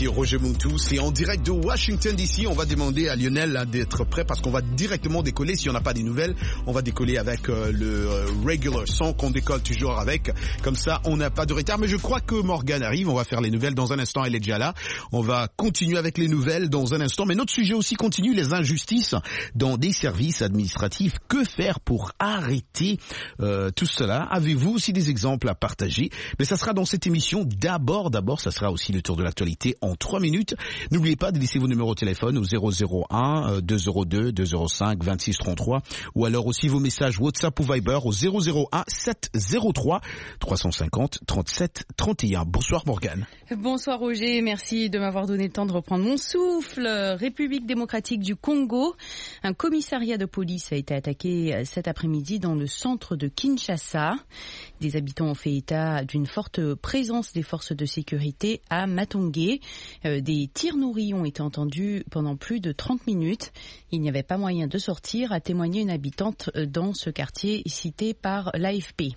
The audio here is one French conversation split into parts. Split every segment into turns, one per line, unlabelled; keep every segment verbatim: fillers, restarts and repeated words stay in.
ici Roger Muntou, c'est en direct de Washington D C. On va demander à Lionel hein, d'être prêt parce qu'on va directement décoller. Si on n'a pas des nouvelles, on va décoller avec euh, le euh, regular son qu'on décolle toujours avec. Comme ça, on n'a pas de retard. Mais je crois que Morgane arrive. On va faire les nouvelles dans un instant. Elle est déjà là. On va continuer avec les nouvelles dans un instant. Mais notre sujet aussi continue, les injustices dans des services administratifs. Que faire pour arrêter euh, tout cela? Avez-vous aussi des exemples à partager? Mais ça sera dans cette émission. D'abord, d'abord, ça sera aussi le tour de l'actualité en trois minutes. N'oubliez pas de laisser vos numéros de téléphone au zéro zéro un deux zéro deux deux zéro cinq vingt-six trente-trois ou alors aussi vos messages WhatsApp ou Viber au zéro zéro un sept zéro trois trois cent cinquante trente-sept trente et un. Bonsoir Morgane.
Bonsoir Roger, merci de m'avoir donné le temps de reprendre mon souffle. République démocratique du Congo, un commissariat de police a été attaqué cet après-midi dans le centre de Kinshasa. Des habitants ont fait état d'une forte présence des forces de sécurité à Matongé. Euh, des tirs nourris ont été entendus pendant plus de trente minutes. Il n'y avait pas moyen de sortir, a témoigné une habitante dans ce quartier cité par l'A F P.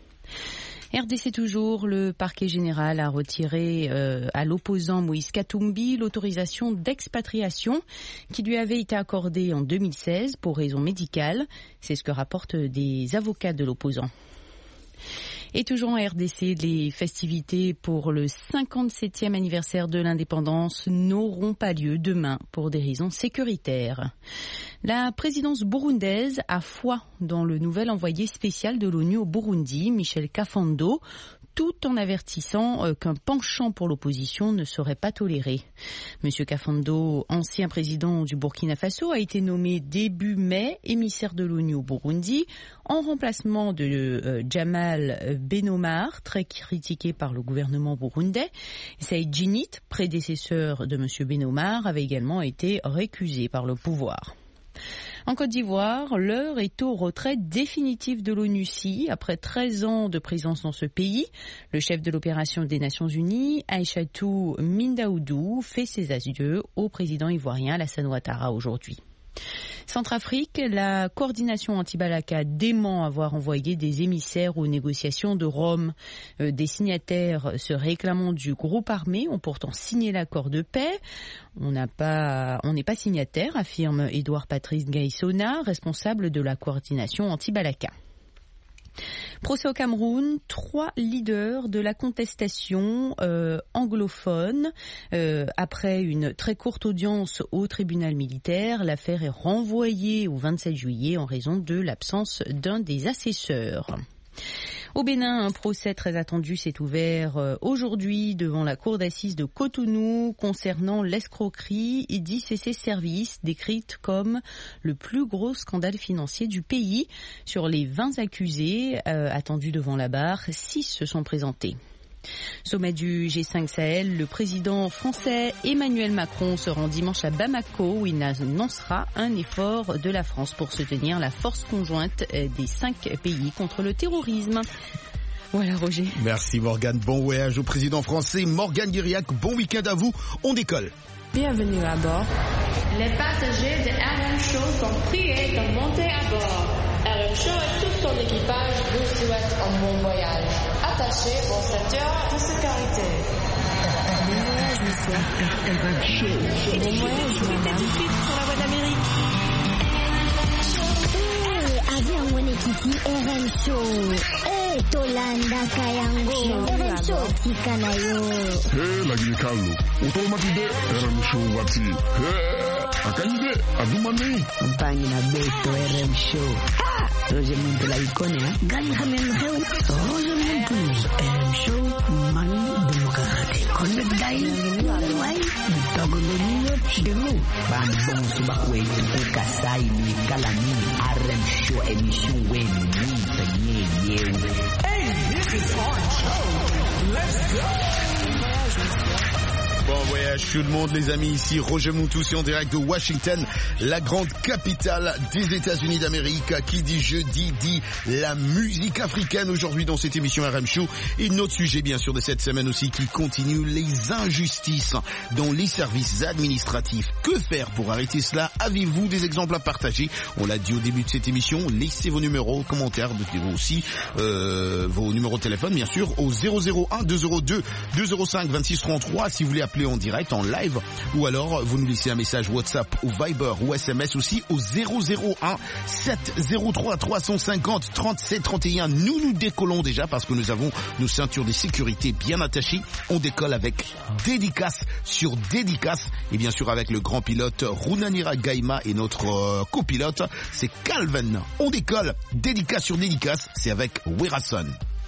R D C toujours, le parquet général a retiré euh, à l'opposant Moïse Katumbi l'autorisation d'expatriation qui lui avait été accordée en deux mille seize pour raison médicale. C'est ce que rapportent des avocats de l'opposant. Et toujours en R D C, les festivités pour le cinquante-septième anniversaire de l'indépendance n'auront pas lieu demain pour des raisons sécuritaires. La présidence burundaise a foi dans le nouvel envoyé spécial de l'ONU au Burundi, Michel Kafando, tout en avertissant euh, qu'un penchant pour l'opposition ne serait pas toléré. Monsieur Kafando, ancien président du Burkina Faso, a été nommé début mai émissaire de l'ONU au Burundi, en remplacement de euh, Jamal Benomar, très critiqué par le gouvernement burundais. Saïd Djinnit, prédécesseur de Monsieur Benomar, avait également été récusé par le pouvoir. En Côte d'Ivoire, l'heure est au retrait définitif de l'ONUCI après treize ans de présence dans ce pays. Le chef de l'opération des Nations Unies, Aïchatou Mindaoudou, fait ses adieux au président ivoirien Alassane Ouattara aujourd'hui. Centrafrique, la coordination anti-Balaka dément avoir envoyé des émissaires aux négociations de Rome. Euh, des signataires se réclamant du groupe armé ont pourtant signé l'accord de paix. On n'a pas, on n'est pas signataire, affirme Édouard Patrice Gaïssona, responsable de la coordination anti-Balaka. Procès au Cameroun, trois leaders de la contestation euh, anglophone. Euh, après une très courte audience au tribunal militaire, l'affaire est renvoyée au vingt-sept juillet en raison de l'absence d'un des assesseurs. Au Bénin, un procès très attendu s'est ouvert aujourd'hui devant la cour d'assises de Cotonou concernant l'escroquerie d'I C C Services, décrite comme le plus gros scandale financier du pays. Sur les vingt accusés euh, attendus devant la barre, six se sont présentés. Sommet du G cinq Sahel, le président français Emmanuel Macron se rend dimanche à Bamako où il annoncera un effort de la France pour soutenir la force conjointe des cinq pays contre le terrorisme. Voilà Roger.
Merci Morgane, bon voyage au président français Morgane Guiriac, bon week-end à vous, on décolle.
Bienvenue à bord.
Les passagers de R M Show sont priés de monter à bord. R M Show et tout son équipage vous souhaitent un bon voyage. Attachez vos ceintures de sécurité.
Bon voyage, monsieur. Bon voyage, madame.
Tout de suite sur la voie d'Amérique.
Eh, avion Wenekiti R M Show. Eh, Tolanda Kayango. R M Show Tikanayo.
Eh, lagi Carlo. Automatide R M Show wati. Eh, akanyide adumani.
Compagnie na beto R M Show. Ah, Roger Muntou la icône, hein. Gali hamen heu. Roger Muntou R M Show manu demokrate. Connect dai. Wai, togoloni chidelo. Ban bon subakwe ko kasai ni kalani R M Show émission wen ni tanye yewe.
Hey, this is our show. Let's go.
Bon voyage tout le monde les amis, ici Roger Muntou, en direct de Washington, la grande capitale des États-Unis d'Amérique. Qui dit jeudi dit la musique africaine aujourd'hui dans cette émission R M Show. Et notre sujet bien sûr de cette semaine aussi qui continue, les injustices dans les services administratifs. Que faire pour arrêter cela? Avez-vous des exemples à partager? On l'a dit au début de cette émission, laissez vos numéros, commentaires, mettez-vous aussi euh, vos numéros de téléphone bien sûr au zéro zéro un deux zéro deux deux zéro cinq vingt-six trente-trois si vous voulez appeler appeler en direct, en live, ou alors vous nous laissez un message WhatsApp ou Viber ou S M S aussi au zéro zéro un sept zéro trois trois cent cinquante trente-sept trente et un. Nous nous décollons déjà parce que nous avons nos ceintures de sécurité bien attachées. On décolle avec dédicace sur dédicace et bien sûr avec le grand pilote Runanira Gaima et notre euh, copilote c'est Calvin. On décolle dédicace sur dédicace, c'est avec Werason.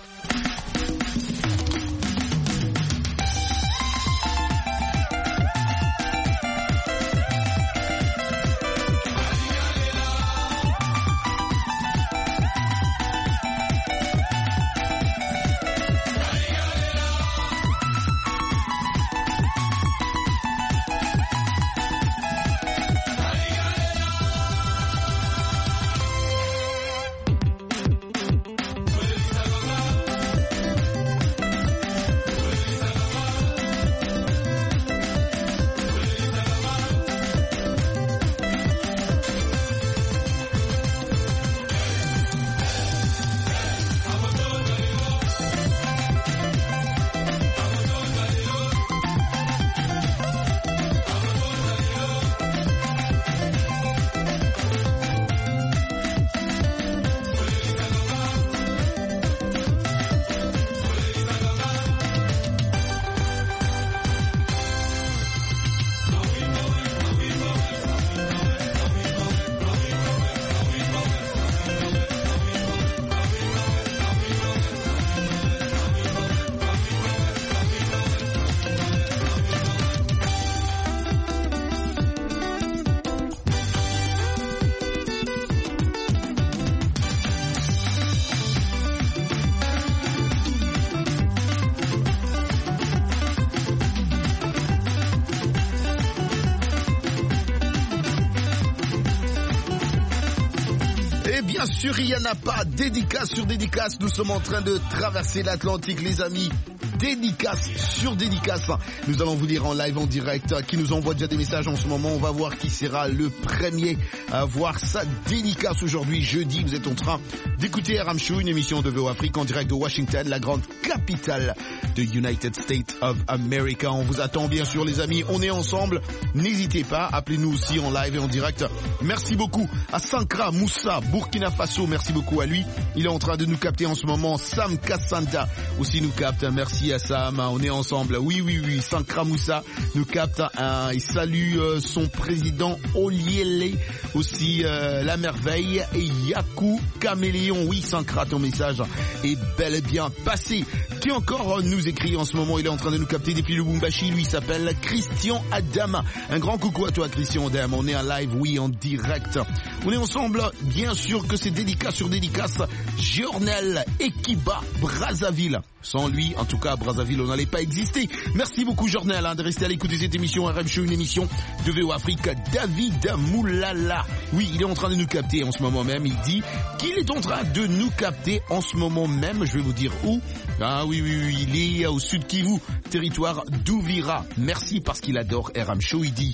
Bien sûr, il n'y en a pas. Dédicace sur dédicace. Nous sommes en train de traverser l'Atlantique, les amis. Dédicace sur dédicace. Nous allons vous dire en live, en direct, qui nous envoie déjà des messages en ce moment. On va voir qui sera le premier à voir sa dédicace aujourd'hui, jeudi. Vous êtes en train d'écouter R M Show, une émission de V O Afrique en direct de Washington, la grande capitale de United States of America. On vous attend bien sûr, les amis. On est ensemble. N'hésitez pas. Appelez-nous aussi en live et en direct. Merci beaucoup à Sankra Moussa, Burkina Faso. Merci beaucoup à lui. Il est en train de nous capter en ce moment. Sam Kassanta aussi nous capte. Merci à Sam, on est ensemble. Oui, oui, oui. Sankra Moussa nous capte. Hein. Il salue euh, son président Oliele, aussi euh, la merveille et Yaku Caméléon. Oui, Sankra, ton message est bel et bien passé. Qui encore nous écrit en ce moment? Il est en train de nous capter depuis le Lubumbashi. Lui s'appelle Christian Adam. Un grand coucou à toi, Christian Adam. On est en live, oui, en direct. On est ensemble. Bien sûr que c'est dédicace sur dédicace. Journal Ekiba Brazzaville. Sans lui, en tout cas, à Brazzaville, on n'allait pas exister. Merci beaucoup, Journal, hein, de rester à l'écoute de cette émission R M Show, une émission de V O Afrique. David Moulala. Oui, il est en train de nous capter en ce moment même. Il dit qu'il est en train de nous capter en ce moment même. Je vais vous dire où. Ah oui, oui, oui, il est au sud Kivu, territoire d'Ouvira. Merci parce qu'il adore R M Show, il dit.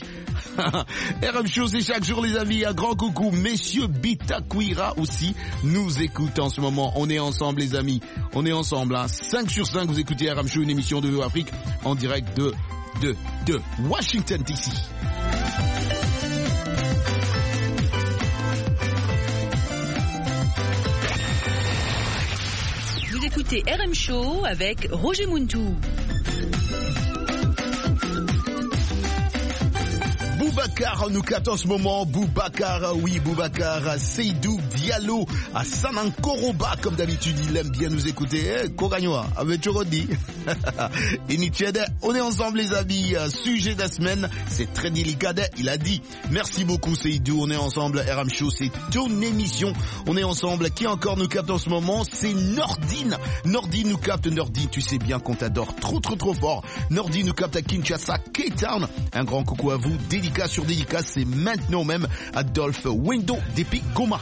R M Show, c'est chaque jour, les amis. Un grand coucou. Messieurs Bitakwira aussi nous écoutent en ce moment. On est ensemble, les amis. On est ensemble, hein. cinq sur cinq, vous écoutez R M Show, une émission de V O Afrique en direct de, de, de Washington D C.
Vous écoutez R M Show avec Roger Muntou.
Boubacar nous capte en ce moment. Boubacar, oui, Boubacar Seydou Diallo à Sanankoroba, comme d'habitude, il aime bien nous écouter. Eh, Kogagnoa, avec Chorodi. On est ensemble, les amis. Sujet de la semaine, c'est très délicat. Il a dit, merci beaucoup Seydou, on est ensemble. R M Show, c'est ton émission. On est ensemble. Qui encore nous capte en ce moment? C'est Nordine. Nordine nous capte. Nordine, tu sais bien qu'on t'adore trop, trop, trop fort. Nordine nous capte à Kinshasa, K-Town. Un grand coucou à vous. Dédicace sur dédicace, c'est maintenant même Adolphe Wendo depuis Goma.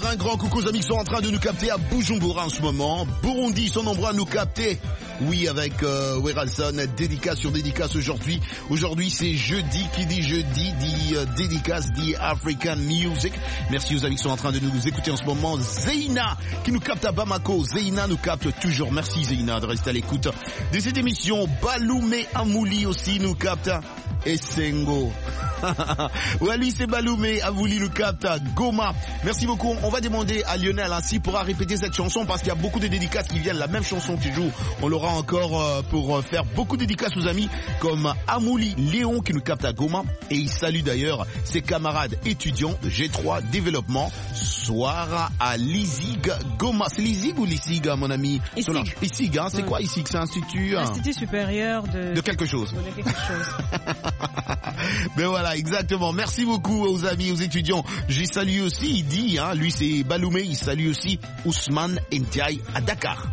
dire un grand coucou aux amis qui sont en train de nous capter à Bujumbura en ce moment. Burundi, ils sont nombreux à nous capter. Oui, avec euh, Weralson, dédicace sur dédicace aujourd'hui. Aujourd'hui, c'est jeudi. Qui dit jeudi dit euh, dédicace, dit African Music. Merci aux amis qui sont en train de nous écouter en ce moment. Zeina, qui nous capte à Bamako. Zeina nous capte toujours. Merci Zeina de rester à l'écoute de cette émission. Baloumé Amouli aussi nous capte. Et Sengo. Ouais, lui c'est Baloumé, Amouli nous capte. Goma. Merci beaucoup. On va demander à Lionel hein, s'il pourra répéter cette chanson parce qu'il y a beaucoup de dédicaces qui viennent. La même chanson qui joue. On l'aura encore euh, pour euh, faire beaucoup de dédicaces aux amis comme Amouli Léon qui nous capte à Goma. Et il salue d'ailleurs ses camarades étudiants de G trois Développement. Soir à l'Isig Goma. C'est l'Isig ou l'Isig mon ami?
Isig.
Isig, hein, c'est
oui.
quoi Isig? C'est un institut hein?
Institut supérieur de...
De quelque chose.
De quelque chose.
Ben voilà, exactement. Merci beaucoup aux amis, aux étudiants. J'ai salué aussi, il dit, hein, lui c'est Baloumé, il salue aussi Ousmane Ndiaye à Dakar.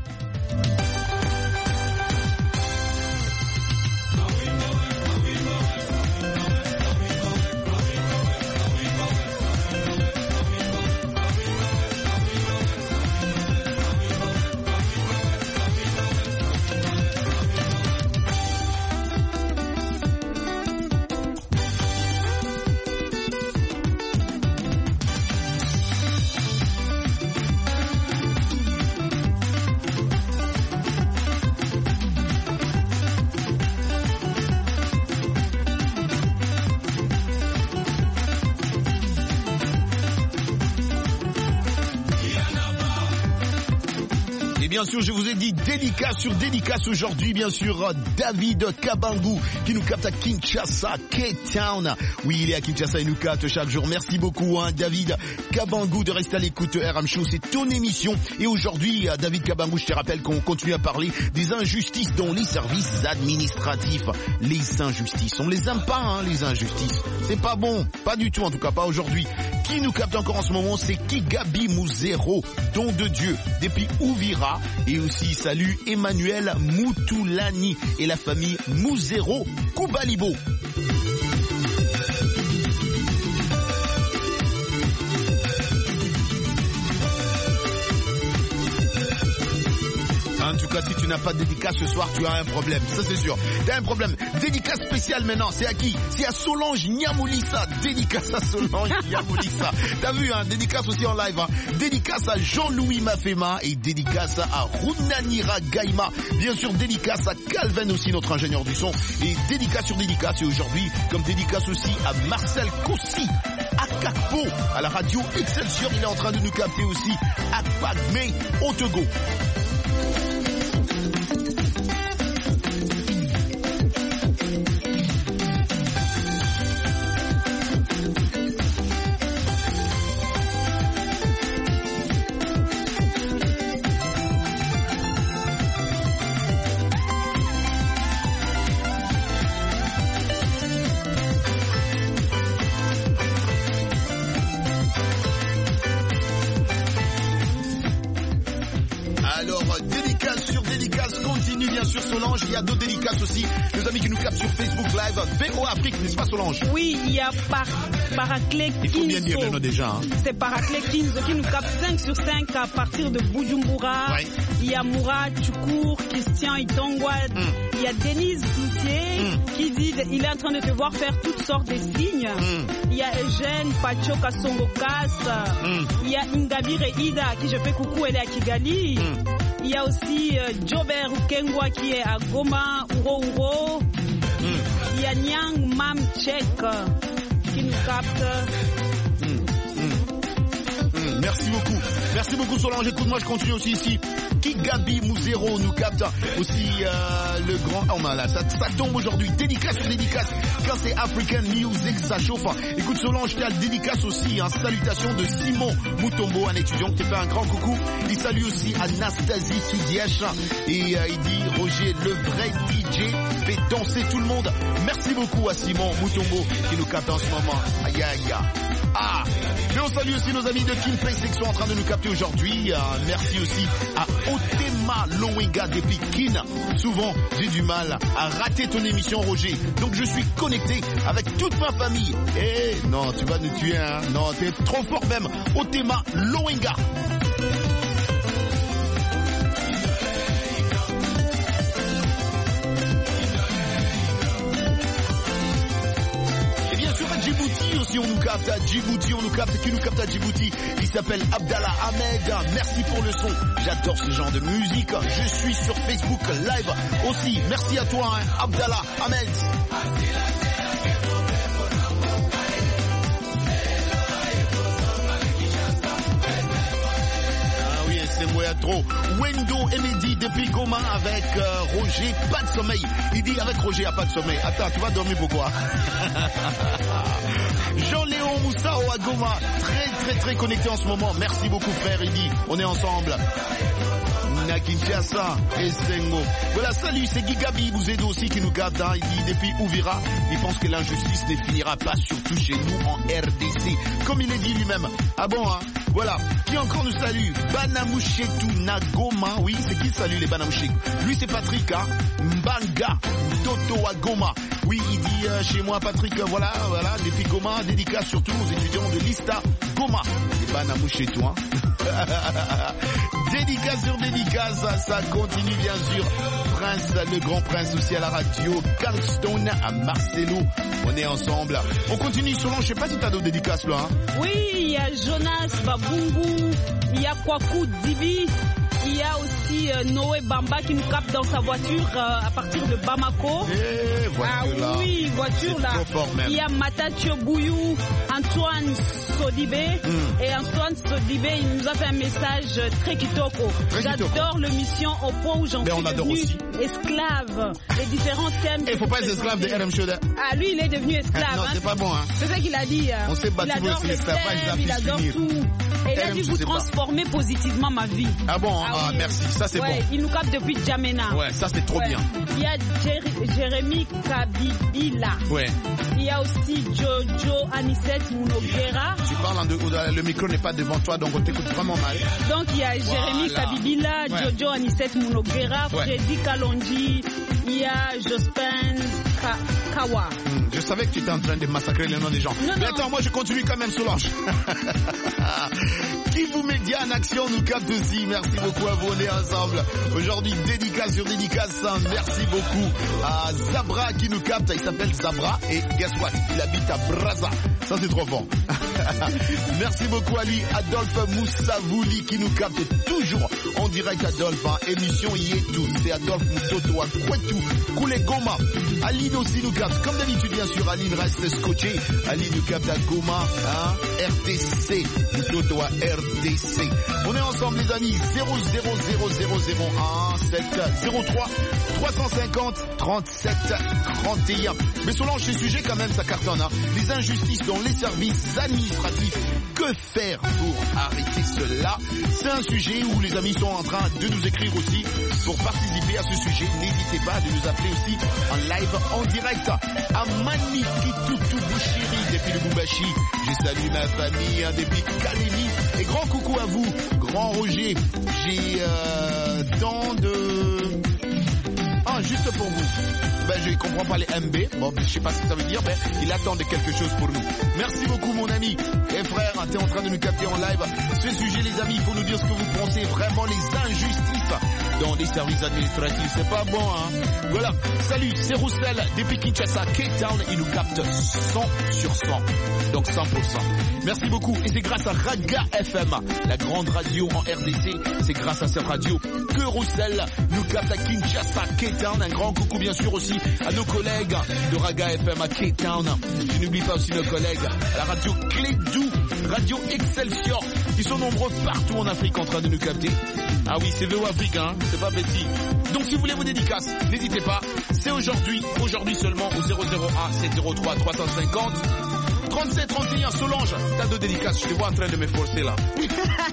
Bien sûr, je vous ai dit dédicace sur dédicace aujourd'hui, bien sûr, David Kabangu qui nous capte à Kinshasa, K-Town. Oui, il est à Kinshasa, il nous capte chaque jour. Merci beaucoup, hein, David Kabangu, de rester à l'écoute R M Show. C'est ton émission. Et aujourd'hui, David Kabangu, je te rappelle qu'on continue à parler des injustices dans les services administratifs. Les injustices, on les aime pas, hein, les injustices. C'est pas bon, pas du tout, en tout cas pas aujourd'hui. Qui nous capte encore en ce moment, c'est Kigabi Muzero, don de Dieu, depuis Ouvira. Et aussi salut Emmanuel Moutoulani et la famille Muzero Koubalibo. En tout cas, si tu n'as pas de dédicace ce soir, tu as un problème. Ça, c'est sûr. Tu as un problème. Dédicace spéciale maintenant. C'est à qui? C'est à Solange Niamoulissa. Dédicace à Solange Niamoulissa. T'as vu, hein? Dédicace aussi en live, hein? Dédicace à Jean-Louis Mafema et dédicace à Runanira Gaïma. Bien sûr, dédicace à Calvin aussi, notre ingénieur du son. Et dédicace sur dédicace. Et aujourd'hui, comme dédicace aussi à Marcel Kossi. À Kakpo, à la radio Excelsior. Il est en train de nous capter aussi à Pagmé, au Togo. Il y a d'autres dédicaces aussi. Les amis qui nous captent sur Facebook Live, V O Afrique, n'est-ce pas Solange?
Oui, il y a par, Paraclet Kinzo.
Il faut bien dire le nom déjà. Hein.
C'est Paraclet Kinzo qui nous capte cinq sur cinq à partir de Bujumbura. Ouais. Il y a Mourad Choukour, Christian Itongwa. Mm. Il y a Denise Cloutier mm. qui dit il est en train de te voir faire toutes sortes de signes. Mm. Il y a Eugène Pachoka Songokas. Mm. Il y a Ingabi Reida qui je fais coucou, elle est à Kigali. Mm. Il y a aussi euh, Jobert Ukengwa qui est à Goma, Uro Uro. Mm. Il y a Nyang Mam Tchek qui nous capte.
Mm. Mm. Mm. Merci beaucoup. Merci beaucoup Solange. Écoute, moi je continue aussi ici. Kigabi Muzero nous capte aussi euh, le grand... Oh là, ça, ça tombe aujourd'hui. Dédicace sur dédicace. Quand c'est African Music, ça chauffe. Écoute Solange, tu as le dédicace aussi. Hein, salutation de Simon Mutombo, un étudiant qui te fait un grand coucou. Il salue aussi Anastasie Soudièche. Et euh, il dit Roger, le vrai D J, fait danser tout le monde. Merci beaucoup à Simon Mutombo qui nous capte en ce moment. Aïe aïe aïe. Ah,
Et on salue aussi nos amis de Kim Place qui sont en train de nous capter aujourd'hui. Euh, merci aussi à Otema Lowenga depuis Kin. Souvent, j'ai du mal à rater ton émission, Roger. Donc je suis connecté avec toute ma famille. Et non, tu vas nous tuer, hein. Non, t'es trop fort même. Otema Lowenga. Djibouti aussi on nous capte à Djibouti, on nous capte, qui nous capte à Djibouti, il s'appelle Abdallah Ahmed, merci pour le son, j'adore ce genre de musique, je suis sur Facebook live aussi, merci à toi hein, Abdallah Ahmed. C'est moi trop. Wendo et Mehdi depuis Goma avec euh, Roger, pas de sommeil. Il dit avec Roger, il n'y a pas de sommeil. Attends, tu vas dormir pourquoi? Jean-Léon Moussao à Goma, très très très connecté en ce moment. Merci beaucoup frère, il dit, on est ensemble. Kinshasa et Sengo. Voilà, salut, c'est Gigabi Bouzedo aussi qui nous capte. Hein. Il dit depuis Ouvira, il pense que l'injustice ne finira pas, surtout chez nous en R D C. Comme il est dit lui-même. Ah bon, hein. Voilà. Qui encore nous salue? Banamouchetou Nagoma. Oui, c'est qui salue les Banamouchetou? Lui, c'est Patrick, hein. Mbanga Toto à Goma. Oui, il dit euh, chez moi, Patrick, euh, voilà, voilà, depuis Goma, dédicace surtout aux étudiants de l'Ista Goma. Les Banamouchetou, hein. Dédicace sur dédicace, ça continue bien sûr. Prince, le grand prince aussi à la radio. Carlstone à Marcelo. On est ensemble. On continue Solange, je sais pas si t'as d'autres dédicaces là. Hein.
Oui, il y a Jonas Babungu, il y a Kwaku Dibi. Il y a aussi euh, Noé Bamba qui nous capte dans sa voiture euh, à partir de Bamako.
Eh, voiture
ah
là.
oui, voiture
c'est
là.
Trop fort même.
Il y a Mathieu Bouyou, Antoine Sodibé. Mm. Et Antoine Sodibé, il nous a fait un message très kitoko. Très J'adore l'émission au point où j'en suis devenu aussi. esclave. Les différents thèmes.
Il faut pas être esclave de R M Show.
Ah, lui, il est devenu esclave.
Ah, non,
hein.
c'est pas bon. Hein.
C'est ça qu'il a dit. Hein.
On s'est battu
il adore
pour
l'esclavage, il adore finir. tout. Et il a dit vous transformer pas. positivement ma vie.
Ah bon, ah,
ah
oui. merci, ça c'est
ouais,
bon.
Il nous capte depuis Djamena.
Ouais, ça c'est trop
ouais.
bien.
Il y a Jer- Jérémy Kabibila.
Ouais.
Il y a aussi Jojo Anisette Mounogera.
Tu parles en deux, le micro n'est pas devant toi, donc on t'écoute vraiment mal.
Donc il y a Jérémy voilà. Kabibila, ouais. Jojo Anisette Mounogera, ouais. Freddy Kalonji, il y a Jospin Ka- Kawa.
Mmh, je savais que tu étais en train de massacrer les noms des gens.
Non,
Mais
non.
attends, moi je continue quand même Solange. Qui vous média en action nous capte aussi. Merci beaucoup à vous, on est ensemble. Aujourd'hui, dédicace sur dédicace. Merci beaucoup à Zabra qui nous capte. Il s'appelle Zabra et guess what? Il habite à Brazza. Ça c'est trop fort. Merci beaucoup à lui, Adolphe Moussavouli qui nous capte toujours en direct. Adolphe, hein. Émission y est tout. C'est Adolphe Moutoto à Kwetu, Koulé Goma. Aline aussi nous capte. Comme d'habitude, bien sûr, Aline reste scotché. Aline nous capte à Goma, hein. R T C. Moutoto à R T C. On est ensemble, les amis. zéro zéro zéro zéro zéro un sept zéro trois trois cent cinquante trente-sept trente et un. Mais Solange, ce sujet quand même, ça cartonne, hein. Les injustices dans les services administratifs. Que faire pour arrêter cela? C'est un sujet où les amis sont en train de nous écrire aussi pour participer à ce sujet. N'hésitez pas à nous appeler aussi en live, en direct. À Manikitutu Bouchiri depuis le Boubachi. Je salue ma famille hein, depuis Kalemi. Et grand coucou à vous, grand Roger. J'ai euh, tant de... Ah, juste pour vous. Ben, je ne comprends pas les M B. Bon, je ne sais pas ce que ça veut dire, mais il attend de quelque chose pour nous. Merci beaucoup, mon ami. Et frère, tu es en train de nous capter en live. Ce sujet, les amis, il faut nous dire ce que vous pensez. Vraiment, les injustices dans les services administratifs. C'est pas bon, hein. Voilà. Salut, c'est Roussel depuis Kinshasa, Cape Town. Il nous capte cent sur cent. Donc cent pour cent. Merci beaucoup. Et c'est grâce à Raga F M, la grande radio en R D C. C'est grâce à cette radio que Roussel nous capte à Kinshasa, Cape Town. Un grand coucou, bien sûr, aussi à nos collègues de Raga F M à Cape Town. Je n'oublie pas aussi nos collègues à la radio Clédou, radio Excelsior. Ils sont nombreux partout en Afrique en train de nous capter. Ah oui, c'est V O Afrique, hein, c'est pas petit. Donc si vous voulez vos dédicaces, n'hésitez pas. C'est aujourd'hui, aujourd'hui seulement au zéro zéro un sept zéro trois trois cent cinquante trente-sept trente et un. Solange, t'as deux dédicaces. Je te vois en train de me forcer là. Je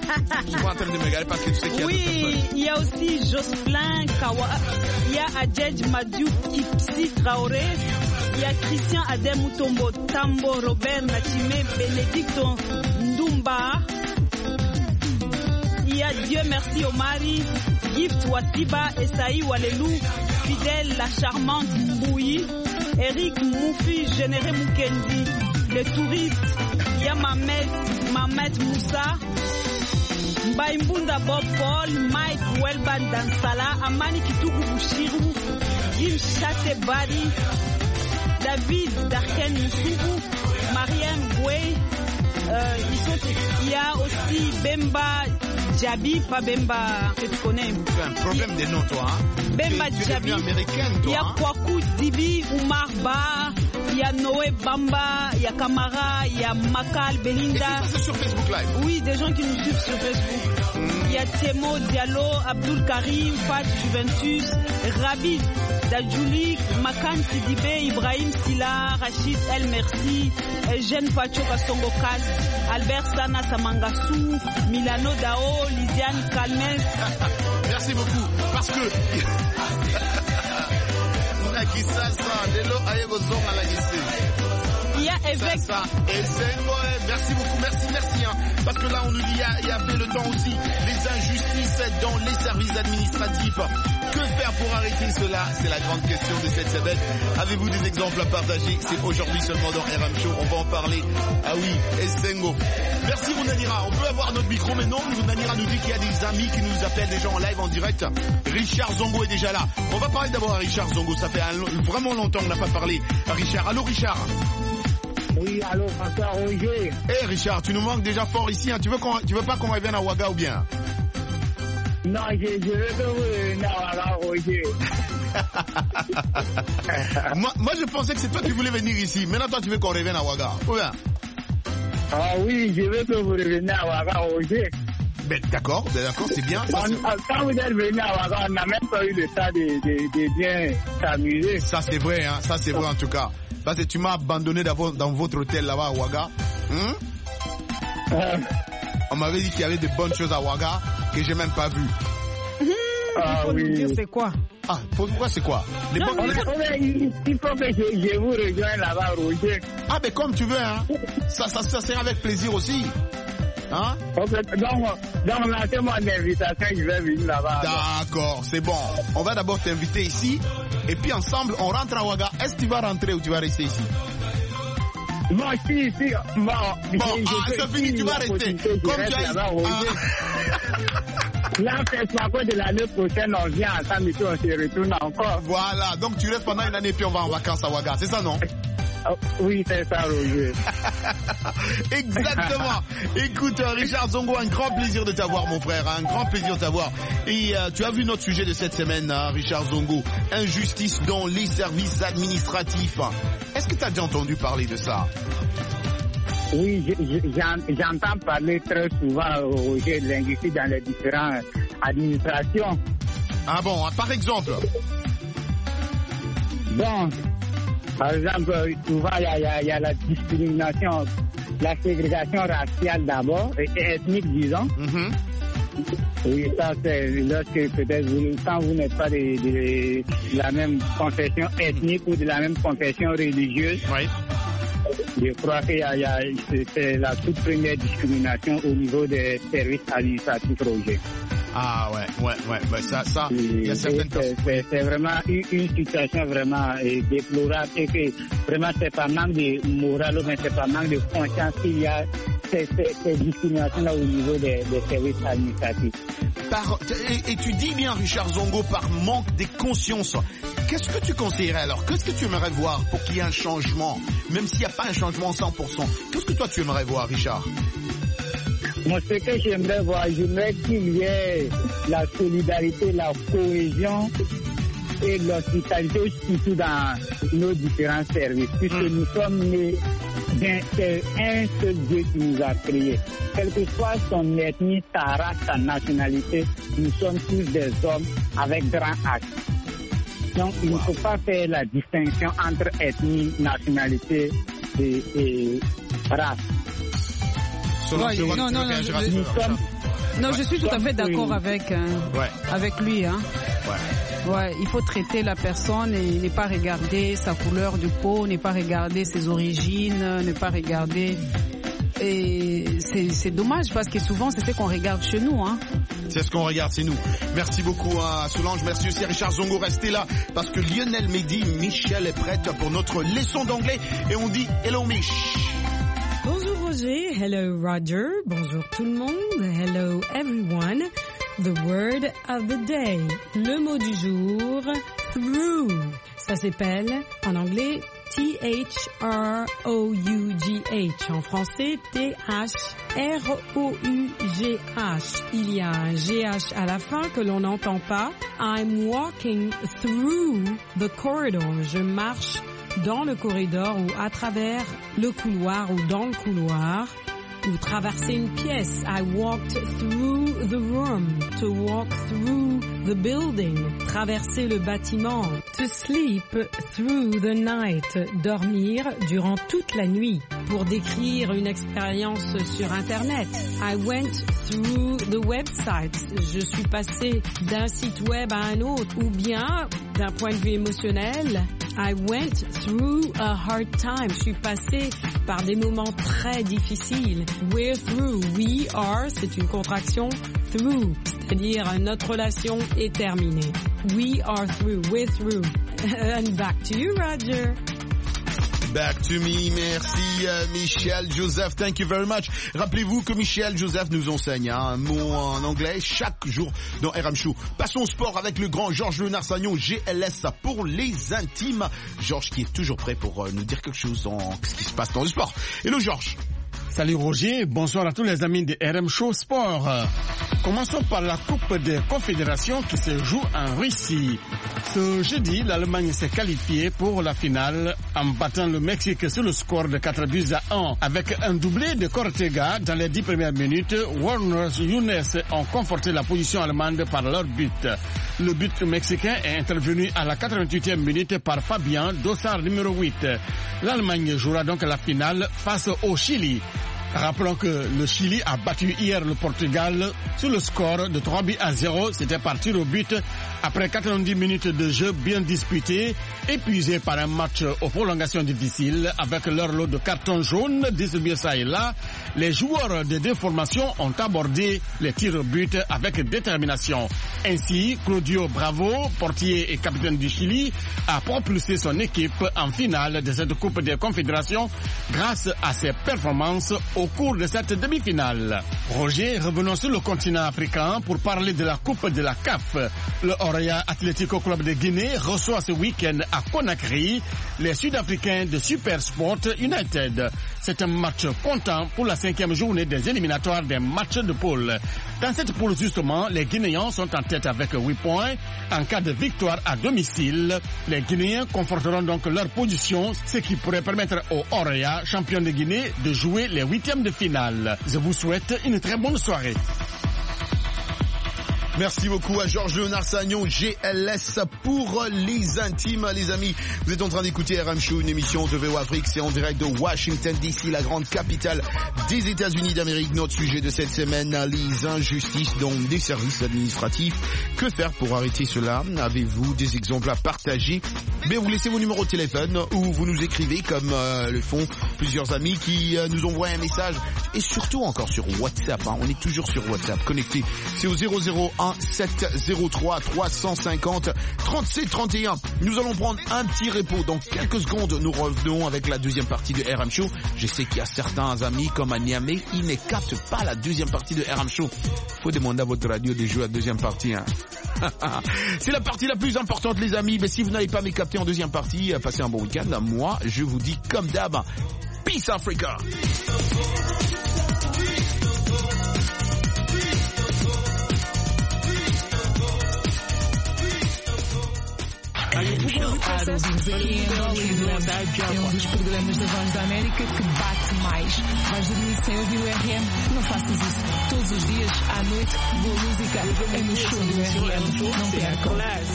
te vois en train de me regarder parce que tu sais qu'il y a
oui,
d'autres personnes.
Il y a aussi Jocelyn Kawa. Il y a Adjedj Madiou Kipsi Traoré. Il y a Christian Adem Mutombo Tambo Robert Natime Benedicto Ndoum Bemba. Il y a Dieu merci Omari, Gift Watiba, Esaï Walelou, Fidèle la charmante Mbouyi, Eric Moufi, Généré Moukendi, les touristes, il y a Mamet, Mamet Moussa, Mbaimbunda Bob Paul, Mike Welban Dansala, Amani Kitugu Bushiru, Jim Chate Bari, David Darken Moussoubou, Mariam Goué, euh, il y a aussi Bemba Djabi, pas Bemba que tu connais.
Tu as un problème des noms, toi. Hein?
Bemba
tu, tu
Djabi.
Américaine, toi.
Il y a
hein?
Kwaku Dibi, Oumar Ba, il y a Noé Bamba, il y a Kamara, il y a Makal Belinda.
Et c'est sur Facebook Live.
Oui, des gens qui nous suivent sur Facebook. Mm. Il y a Temo Diallo, Abdul Karim, Fat Juventus, Rabi Dajoulik, Makan Sidibé, Ibrahim Silla, Rachid El Merci, Eugène Facho Kasongo Kaz, Albert Sana Samangassou, Milano Dao, Lisiane Kalmes.
Merci beaucoup. Parce que
il y a Évêque.
Merci beaucoup, merci, merci. Hein. Parce que là, on nous dit, il y, a, il y a fait le temps aussi, les injustices dans les services administratifs. Que faire pour arrêter cela? C'est la grande question de cette semaine. Avez-vous des exemples à partager? C'est aujourd'hui seulement dans R M Show. On va en parler. Ah oui, Essengo. Merci Rounanira. On peut avoir notre micro, mais non, Rounanira nous dit qu'il y a des amis qui nous appellent, des gens en live, en direct. Richard Zongo est déjà là. On va parler d'abord à Richard Zongo. Ça fait un, vraiment longtemps qu'on n'a pas parlé à Richard. Allô Richard?
Oui, allô, François Roger.
Eh hey Richard, tu nous manques déjà fort ici. Hein. Tu veux qu'on, tu veux pas qu'on revienne à Ouaga ou bien?
Non, je, je veux que vous reveniez à Ouaga, Roger.
moi, moi, je pensais que c'est toi qui voulais venir ici. Maintenant, toi, tu veux qu'on revienne à Ouaga. Ou bien?
Ah oui, je veux que vous reveniez à Ouaga, Roger.
Ben, d'accord, ben, d'accord, c'est bien. Ça,
on, quand vous êtes venu à Ouaga, on n'a même pas eu le temps de, de, de bien s'amuser.
Ça, c'est vrai, hein. Ça, c'est vrai en tout cas. Parce que tu m'as abandonné dans, dans votre hôtel là-bas à Ouaga. Hum? Euh. On m'avait dit qu'il y avait de bonnes choses à Ouaga que j'ai même pas vues.
Mmh, ah, il faut oui. nous dire c'est quoi?
Ah, pourquoi c'est quoi?
Les non, bonnes... il, il faut que je, je vous rejoigne là-bas, Roger.
Ah, ben comme tu veux, hein. Ça, ça, ça sera avec plaisir aussi. Hein?
Okay. Donc, donc lancez-moi une invitation, je vais venir là-bas.
D'accord, c'est bon. On va d'abord t'inviter ici, et puis ensemble, on rentre à Ouaga. Est-ce que tu vas rentrer ou tu vas rester ici?
Bon, si, si, bon,
bon je, ah, c'est fini, tu vas rester. Comme tu as
là-bas, ah. Là, c'est à cause de l'année prochaine, on vient ensemble et puis on se retourne encore.
Voilà, donc tu restes pendant une année, puis on va en vacances à Ouaga, c'est ça, non?
Oui, c'est ça, Roger.
Exactement. Écoute, Richard Zongo, un grand plaisir de t'avoir, mon frère. Un grand plaisir de t'avoir. Et euh, tu as vu notre sujet de cette semaine, hein, Richard Zongo. Injustice dans les services administratifs. Est-ce que tu as déjà entendu parler de ça?
Oui, j'entends parler très souvent, Roger, de l'injustice dans les différentes administrations.
Ah bon, par exemple?
Bon. Par exemple, souvent, il y, y, y a la discrimination, la ségrégation raciale d'abord, et ethnique, disons. Mm-hmm. Oui, ça, c'est lorsque peut-être vous, quand vous n'êtes pas de, de, de la même confession ethnique ou de la même confession religieuse.
Oui.
Je crois qu'il y a, y a c'est la toute première discrimination au niveau des services administratifs, Roger.
Ah ouais, ouais, ouais, ouais, ça, ça, il y a certaines personnes.
C'est, c'est vraiment une, une situation vraiment euh, déplorable et que vraiment c'est pas manque de morale, mais c'est pas manque de conscience qu'il y a ces, ces, ces discriminations-là au niveau des, des services administratifs.
Par, et, et tu dis bien, Richard Zongo, par manque de conscience. Qu'est-ce que tu conseillerais alors? Qu'est-ce que tu aimerais voir pour qu'il y ait un changement? Même s'il n'y a pas un changement cent pour cent. Qu'est-ce que toi tu aimerais voir, Richard?
Moi, ce que j'aimerais voir, j'aimerais qu'il y ait la solidarité, la cohésion et l'hospitalité, surtout dans nos différents services, puisque mmh. nous sommes nés d'un un seul Dieu qui nous a créés. Quelle que soit son ethnie, sa race, sa nationalité, nous sommes tous des hommes avec grand H. Donc, il ne faut pas faire la distinction entre ethnie, nationalité et, et race.
Ouais, non, non, non, je, je, non, je suis tout à fait d'accord avec, hein,
ouais.
avec lui. Hein.
Ouais.
Ouais, il faut traiter la personne et ne pas regarder sa couleur de peau, ne pas regarder ses origines, ne pas regarder et c'est, c'est dommage parce que souvent c'est ce qu'on regarde chez nous. Hein.
C'est ce qu'on regarde, c'est nous. Merci beaucoup à Solange, merci aussi à Richard Zongo. Restez là parce que Lionel Mehdi, Michel est prête pour notre leçon d'anglais et on dit hello Mich.
Bonjour Roger, hello Roger, bonjour tout le monde, hello everyone. The word of the day, le mot du jour, through. Ça s'appelle en anglais T H R O U G H. En français, T H R O U G H. Il y a un G H à la fin que l'on n'entend pas. I'm walking through the corridor. Je marche dans le corridor ou à travers le couloir ou dans le couloir. Ou traverser une pièce. I walked through the room. To walk through the building. Traverser le bâtiment. To sleep through the night. Dormir durant toute la nuit. Pour décrire une expérience sur Internet. I went through the website. Je suis passé d'un site web à un autre. Ou bien, d'un point de vue émotionnel, I went through a hard time. Je suis passé par des moments très difficiles. We're through. We are, c'est une contraction, through. C'est-à-dire notre relation est terminée. We are through. We're through. And back to you, Roger.
Back to me, merci euh, Michel Joseph, thank you very much. Rappelez-vous que Michel Joseph nous enseigne hein, un mot en anglais chaque jour dans R M Show. Passons au sport avec le grand Georges Léonard Sagnon, G L S pour les intimes. Georges qui est toujours prêt pour euh, nous dire quelque chose en ce qui se passe dans le sport. Hello Georges.
Salut Roger, bonsoir à tous les amis de R M Show Sport. Commençons par la Coupe des Confédérations qui se joue en Russie. Ce jeudi, l'Allemagne s'est qualifiée pour la finale en battant le Mexique sur le score de quatre buts à un. Avec un doublé de Cortega dans les dix premières minutes, Warner Younes ont conforté la position allemande par leur but. Le but mexicain est intervenu à la quatre-vingt-huitième minute par Fabien, dossard numéro huit. L'Allemagne jouera donc la finale face au Chili. Rappelons que le Chili a battu hier le Portugal sur le score de trois buts à zéro. C'était parti au but après quatre-vingt-dix minutes de jeu bien disputé, épuisé par un match aux prolongations difficiles avec leur lot de cartons jaunes distribués ça et là. Les joueurs des deux formations ont abordé les tirs au but avec détermination. Ainsi, Claudio Bravo, portier et capitaine du Chili, a propulsé son équipe en finale de cette Coupe des Confédérations grâce à ses performances au cours de cette demi-finale. Roger, revenons sur le continent africain pour parler de la Coupe de la C A F. Le Oraya Atlético Club de Guinée reçoit ce week-end à Conakry les Sud-Africains de Super Sport United. C'est un match comptant pour la cinquième journée des éliminatoires des matchs de poule. Dans cette poule justement, les Guinéens sont en tête avec huit points. En cas de victoire à domicile, les Guinéens conforteront donc leur position, ce qui pourrait permettre au Oraya, champion de Guinée, de jouer les huitièmes de finale. Je vous souhaite une très bonne soirée.
Merci beaucoup à Georges Léonard Sagnon, G L S pour les intimes, les amis. Vous êtes en train d'écouter R M Show, une émission de V O Afrique. C'est en direct de Washington D C, la grande capitale des États-Unis d'Amérique. Notre sujet de cette semaine, les injustices dans des services administratifs. Que faire pour arrêter cela? Avez-vous des exemples à partager? Ben, vous laissez vos numéros de téléphone ou vous nous écrivez comme euh, le font plusieurs amis qui euh, nous envoient un message. Et surtout encore sur WhatsApp. Hein. On est toujours sur WhatsApp. Connecté. C'est au zéro zéro un sept zéro trois trois cent cinquante trente-sept trente et un. Nous allons prendre un petit repos. Dans quelques secondes, nous revenons avec la deuxième partie de R M Show. Je sais qu'il y a certains amis comme à Niamey, ils ne captent pas la deuxième partie de R M Show. Faut demander à votre radio de jouer la deuxième partie. Hein. C'est la partie la plus importante, les amis. Mais si vous n'avez pas me capter en deuxième partie, passez un bon week-end. Moi, je vous dis comme d'hab, Peace Africa.
Aros e Zequinha, é um dos programas da Voz da América que bate mais. Vais dormir sem ouvir o R M? Não faças isso. Todos os dias, à noite, boa música é no show do R M. Não percam.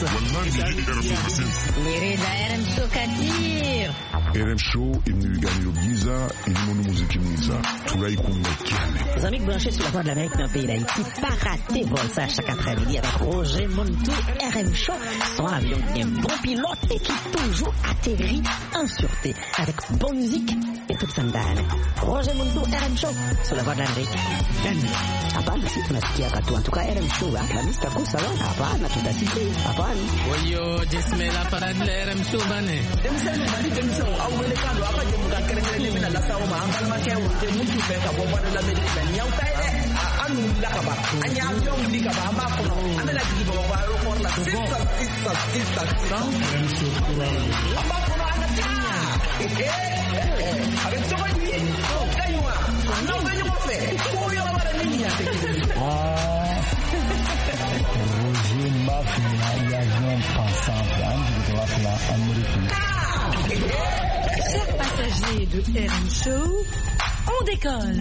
Querida R M Show Kadir.
R M Show imnigani Giza ilimono muziki mwiza tunaikunga kiane.
Les amis branchés sur la Voix de l'Amérique dans le pays d'Haïti, pas rater vol ça chaque après-midi avec Roger Montou. R M Show, son avion bien bon pilote. l'autre équipe toujours atterrit en sûreté avec bonne musique et toute sandale. Roger Mundo, R M Show, sur la voie de l'Amérique. Hapana, si tunasikia katu. En tout cas, R M Show, la mista kusa lo. Hapana, tutasikia. Hapana.
Wayo, jismela para de R M Show bane.
Demsenu mali demso, au wele kando apa je muka kerele mina la sawo ma ambal ma kewu je mutu fe ka bo bada la medina nyau taide. Anu la ka ba. Anya avion di ka ba amba ko. Amela di bo ba ro ko la sista sista sista. Amba ko na ana tia. Avec ce qu'on dit, oh, caille-moi, non, mais je m'en fais, pour y avoir la ligne.
Ah, Roger Mafia, il y a un pensant, hein, de la fila américaine.
Chers passagers de R M Show, on décolle.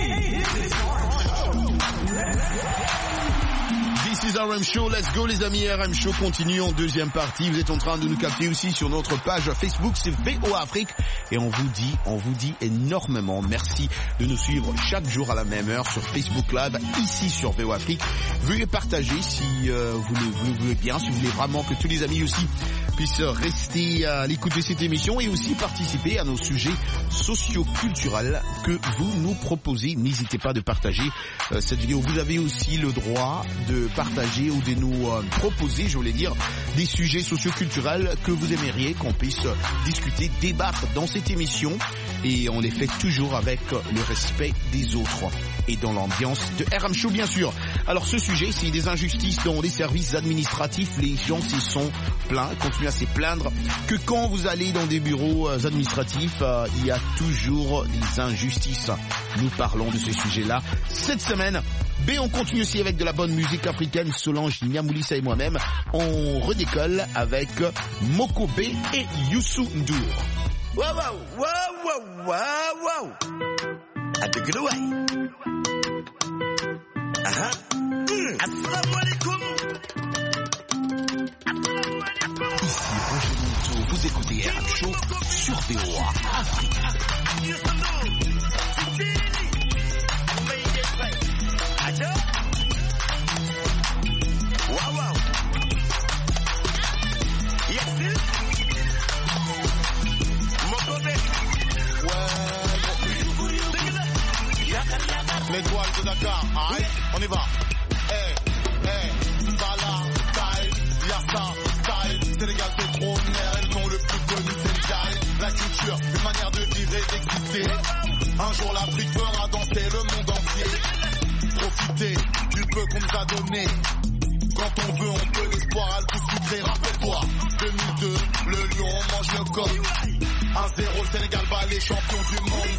This is R M Show, let's go les amis, R M Show continue en deuxième partie. Vous êtes en train de nous capter aussi sur notre page Facebook, c'est V O Afrique. Et on vous dit, on vous dit énormément merci de nous suivre chaque jour à la même heure sur Facebook Live, ici sur V O Afrique. Veuillez partager si euh, vous, le, vous le voulez bien, si vous voulez vraiment que tous les amis aussi puissent rester à l'écoute de cette émission et aussi participer à nos sujets socio-culturels que vous nous proposez. N'hésitez pas de partager euh, cette vidéo. Vous avez aussi le droit de partager ou de nous euh, proposer, je voulais dire, des sujets socio-culturels que vous aimeriez qu'on puisse discuter, débattre dans cette émission. Et on les fait toujours avec le respect des autres et dans l'ambiance de R M Show, bien sûr. Alors ce sujet, c'est des injustices dans les services administratifs. Les gens s'y sont plaints, continuent à s'y plaindre que quand vous allez dans des bureaux administratifs, euh, il y a toujours des injustices. Nous parlons de ce sujet-là cette semaine. B, on continue aussi avec de la bonne musique africaine. Solange, Niamoulissa et moi-même, on redécolle avec Moko B et Youssou N'Dour.
Wow, wow, wow, wow, wow, wow. I took it away. Uh-huh. Mm. Assalamu alaikum.
Ici Roger Mundo, vous écoutez R M Show sur V O A Afrique.
Wow, wow. Yes, sir.
L'étoile de Dakar, aïe, on y va. Eh, eh, Mbala, style, Yassa, style, Sénégal c'est trop nerf, elles ont le plus connu, c'est le style. La culture, une manière de vivre et d'exister. Un jour l'Afrique fera danser le monde entier. Profiter du peu qu'on nous a donné. Quand on veut, on peut, l'espoir a le coup sucré. Rappelle-toi, deux mille deux, le lion mange le coq. un zéro, le Sénégal bat les champions du monde.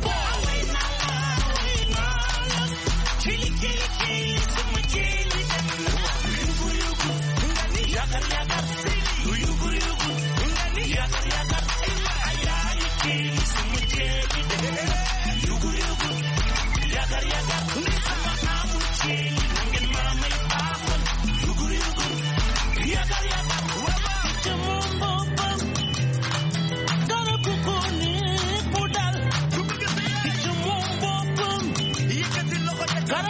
Chili, chili, chili, some chili. Yugu, yugu, yagar, yagar, yugu, yugu, yagar, yagar, ayay, chili, some chili. Yugu, yugu, yagar, yagar, amu chili, nangen mama ipakon. Yugu, yugu, yagar, yagar, chamombo bam, dara kukoni budal, chamombo bam, yekati loxo.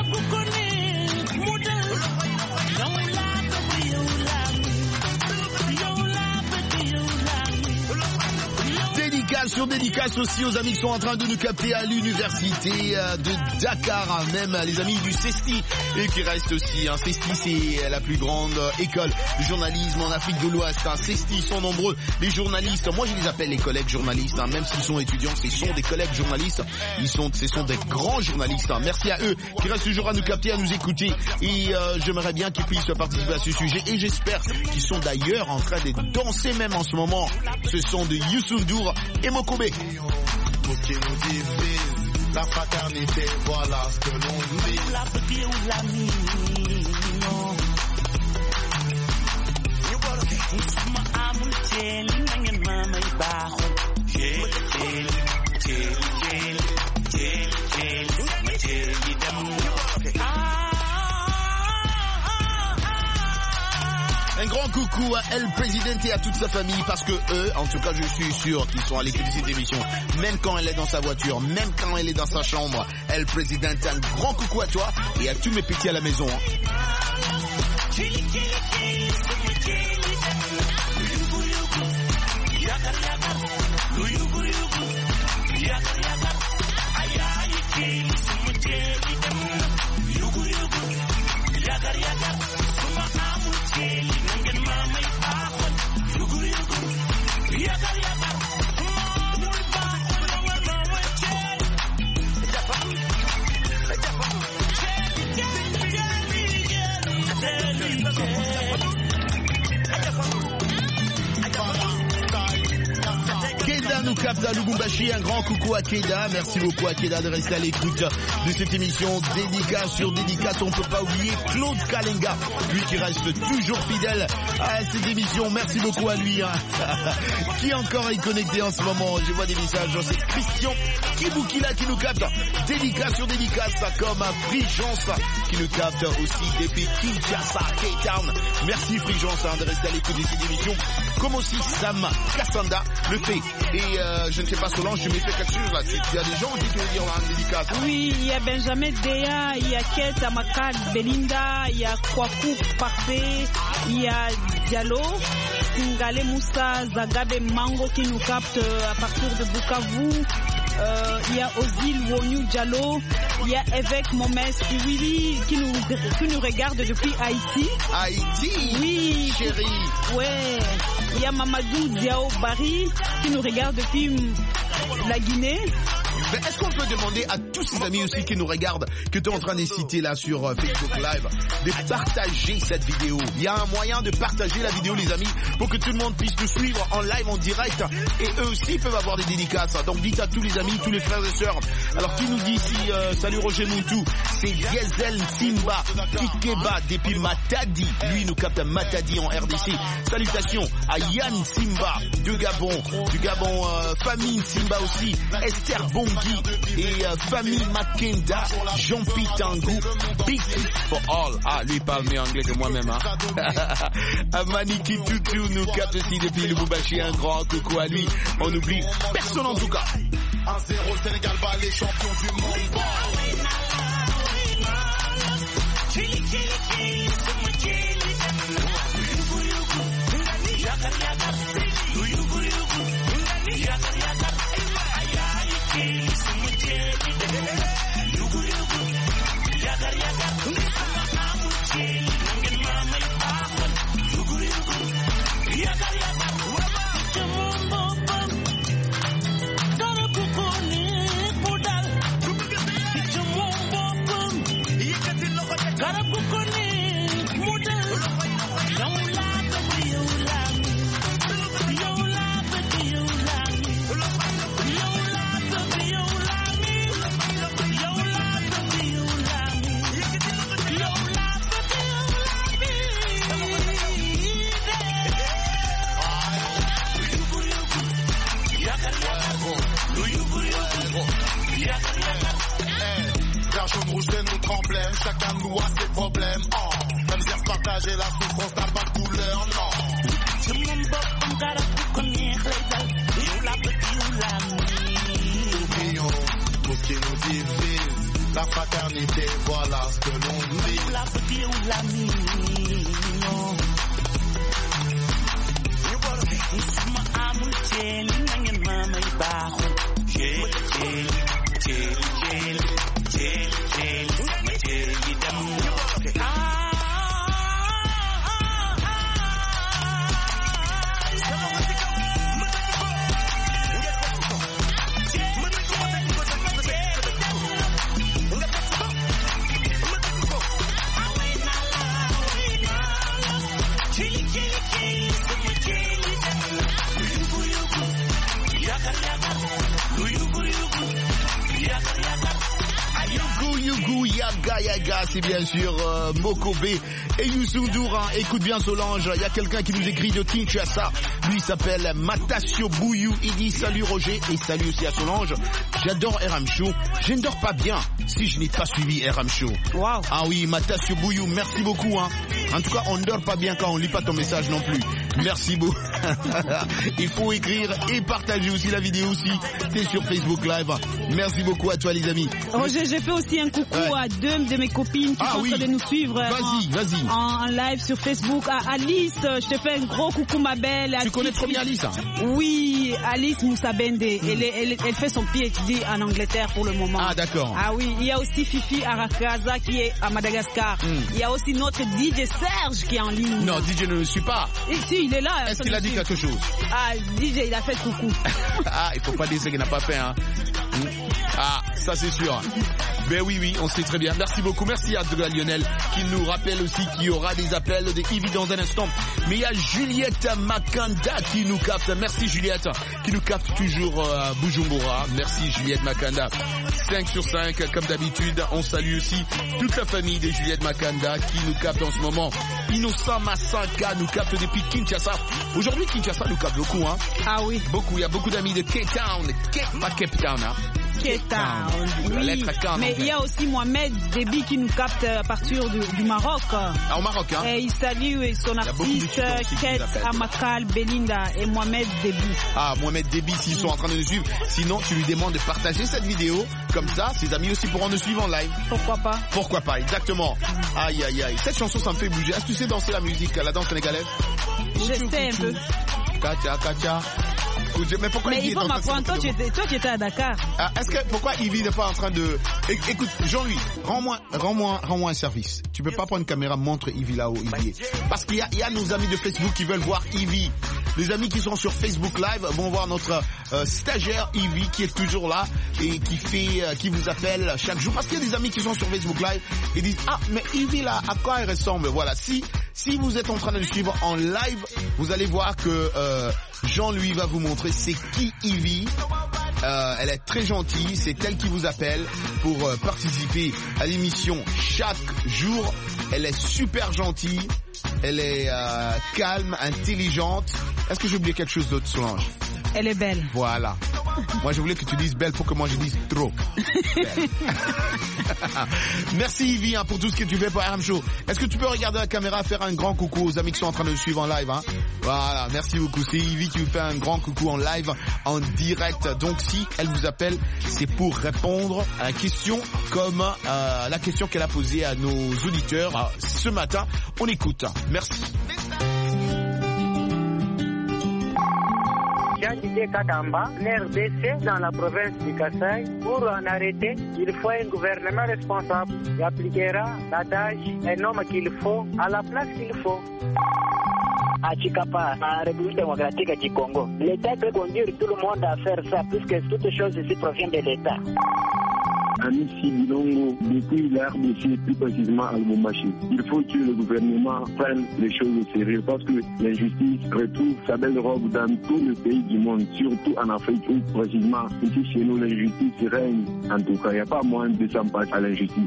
Dédicace sur dédicace aussi aux amis qui sont en train de nous capter à l'université de Dakar, même les amis du CESTI et qui restent aussi. Hein. CESTI, c'est la plus grande école de journalisme en Afrique de l'Ouest. Hein. CESTI, ils sont nombreux, les journalistes. Moi, je les appelle les collègues journalistes, hein. Même s'ils sont étudiants, ce sont des collègues journalistes. Ils sont, ce sont des grands journalistes. Hein. Merci à eux qui restent toujours à nous capter, à nous écouter. Et euh, j'aimerais bien qu'ils puissent participer à ce sujet. Et j'espère qu'ils sont d'ailleurs en train de danser même en ce moment. Ce sont de Youssou N'Dour et Moko B.
Pour qui nous divise la fraternité, voilà ce que l'on vit. La petite ou la mine. Sama amul cheli nangen mama ibaho. Cheli, cheli, cheli, cheli, cheli, cheli, sama cheli dem.
Un grand coucou à El Presidente et à toute sa famille parce que eux, en tout cas je suis sûr qu'ils sont à l'écoute de cette émission. Même quand elle est dans sa voiture, même quand elle est dans sa chambre. El Presidente, un grand coucou à toi et à tous mes petits à la maison. Hein. Keda nous capte à Lubumbashi, un grand coucou à Keda, merci beaucoup à Keda de rester à l'écoute de cette émission dédicace sur dédicace. On ne peut pas oublier Claude Kalenga, lui qui reste toujours fidèle à cette émission, merci beaucoup à lui, hein. Qui encore est connecté en ce moment, je vois des messages, c'est Christian Kibukila qui nous capte, dédicace sur dédicace, comme un Frigence qui nous capte aussi depuis Kinshasa, Cape Town. Merci Frigence hein, de rester à l'écoute de cette émission, comme aussi Sam Kassanda le fait. Et euh, je ne sais pas Solange, je m'ai fait quelque chose là. Tu, tu as des gens qui veulent dire en dédicace.
Oui, il y a Benjamin Deya, il y a Kate Amakad Belinda, il y a Kwaku Parté, il y a Diallo, Ngale Moussa, Zagabe Mango qui nous capte à partir de Bukavu. Euh, il y a Ozil Wonu Diallo, il y a Évêque Momes Kiwili qui nous, qui nous regarde depuis Haïti.
Haïti?
Oui.
Chérie.
Ouais. Il y a Mamadou Diao Bari qui nous regarde depuis la Guinée.
Mais est-ce qu'on peut demander à tous ces amis aussi qui nous regardent, que tu es en train de citer là sur euh, Facebook Live, de partager cette vidéo? Il y a un moyen de partager la vidéo les amis, pour que tout le monde puisse nous suivre en live, en direct, et eux aussi peuvent avoir des dédicaces. Donc dites à tous les amis, tous les frères et sœurs. Alors qui nous dit ici, euh, salut Roger Moutou, c'est Gezel Simba, Kikeba depuis Matadi, lui nous capte à Matadi en R D C. Salutations à Yann Simba, du Gabon, du Gabon, euh, famille Simba aussi, Esther Bongi et euh, famille Makenda, Jean-Pi Tangou, Big for all. Ah, lui parle mieux anglais que moi-même, hein. Amaniki Tutu nous capte aussi depuis le Lubumbashi, un grand coucou à lui. On oublie personne en tout cas.
un zéro, le Sénégal bat les champions du monde. Chacun de nous a ses problèmes. Oh, même si partager la souffrance n'a pas de couleur, non. Oublions tout ce qui nous divise. La fraternité, voilà ce que l'on vit. La petite ou l'ami. C'est bien sûr euh, Mokobe et Youssou Ndour. Hein. Écoute bien Solange, il y a quelqu'un qui nous écrit de Kinshasa. Lui s'appelle Matasio Bouyou. Il dit salut Roger et salut aussi à Solange. J'adore R M Show. Je ne dors pas bien si je n'ai pas suivi R M Show.
Wow.
Ah oui, Matasio Bouyou, merci beaucoup. Hein. En tout cas, on ne dort pas bien quand on ne lit pas ton message non plus. Merci beaucoup. Il faut écrire et partager aussi la vidéo si t'es sur Facebook Live. Merci beaucoup à toi les amis.
Roger, j'ai fait aussi un coucou ouais. à deux de mes copines qui ah, sont en oui. train de nous suivre
vas-y,
en,
vas-y.
En, en live sur Facebook. À Alice, je te fais un gros coucou ma belle.
Tu connais trop bien Alice hein?
Oui, Alice Moussabende. Mm. Elle, elle, elle fait son P H D en Angleterre pour le moment.
Ah d'accord.
Ah oui, il y a aussi Fifi Arakaza qui est à Madagascar. Mm. Il y a aussi notre D J Serge qui est en ligne.
Non, D J ne le suit pas.
Et si, Oui, il est là.
Est-ce qu'il a dit quelque chose?
Ah, D J, il a fait coucou.
Ah, il faut pas dire ce qu'il n'a pas fait, hein. Ah, ça c'est sûr. Ben oui, oui, on sait très bien. Merci beaucoup. Merci à Lionel qui nous rappelle aussi qu'il y aura des appels de Ivy dans un instant. Mais il y a Juliette Makanda qui nous capte. Merci Juliette qui nous capte toujours à Bujumbura. Merci Juliette Makanda. cinq sur cinq comme d'habitude. On salue aussi toute la famille de Juliette Makanda qui nous capte en ce moment. Innocent Massaka nous capte depuis Kinshasa. Aujourd'hui Kinshasa nous capte beaucoup, hein.
Ah oui.
Beaucoup. Il y a beaucoup d'amis de Cape Town. Cape, pas Cape Town, hein.
Cape Town. Oui. Mais il y a aussi Mohamed Déby qui nous capte à partir du, du Maroc.
Ah, au Maroc, hein.
Et il salue son artiste Kate Amakal Belinda et Mohamed Déby.
Ah, Mohamed Déby, s'ils sont en train de nous suivre. Sinon, tu lui demandes de partager cette vidéo. Comme ça, ses amis aussi pourront nous suivre en live.
Pourquoi pas?
Pourquoi pas, exactement. Aïe, aïe, aïe. Cette chanson, ça me fait bouger. Est-ce que tu sais danser la musique, la danse sénégalaise?
Je sais un peu.
Katia, Katia. Mais pourquoi
Mais il faut m'apprendre. Toi, tu étais, toi, tu étais à Dakar.
Ah, est-ce que, pourquoi Ivy n'est pas en train de... Écoute, Jean-Louis, rends-moi, rends-moi, rends-moi un service. Tu peux pas prendre une caméra, montre Ivy là où Ivy est. Parce qu'il y a, il y a nos amis de Facebook qui veulent voir Ivy. Les amis qui sont sur Facebook Live vont voir notre euh, stagiaire Ivy qui est toujours là et qui fait, euh, qui vous appelle chaque jour. Parce qu'il y a des amis qui sont sur Facebook Live et disent, ah, mais Ivy là, à quoi elle ressemble? Voilà. Si, si vous êtes en train de le suivre en live, vous allez voir que, euh, Jean-Louis va vous montrer c'est qui Ivy. Euh, elle est très gentille, c'est elle qui vous appelle pour euh, participer à l'émission chaque jour. Elle est super gentille, elle est euh, calme, intelligente. Est-ce que j'ai oublié quelque chose d'autre, Solange?
Elle est belle.
Voilà. Moi, je voulais que tu dises belle pour que moi je dise trop. Merci Ivy hein, pour tout ce que tu fais pour R M Show. Est-ce que tu peux regarder la caméra, faire un grand coucou aux amis qui sont en train de le suivre en live, hein? Voilà, merci beaucoup. C'est Ivy qui vous fait un grand coucou en live, en direct. Donc si elle vous appelle, c'est pour répondre à la question comme euh, la question qu'elle a posée à nos auditeurs euh, ce matin. On écoute. Merci.
Jean-Didier Katamba, R D C dans la province du Kasaï. Pour en arrêter, il faut un gouvernement responsable qui appliquera la tâche, un homme qu'il faut, à la place qu'il faut. À Chikapa, en République démocratique du Congo. L'État peut conduire tout le monde à faire ça, puisque toutes choses ici proviennent de l'État.
Amici Bilongo, depuis la R D C, plus précisément à Lubumbashi. Il faut que le gouvernement prenne les choses au sérieux parce que l'injustice retrouve sa belle robe dans tous les pays du monde, surtout en Afrique où précisément ici chez nous l'injustice règne. En tout cas, il n'y a pas moyen de s'en passer à l'injustice.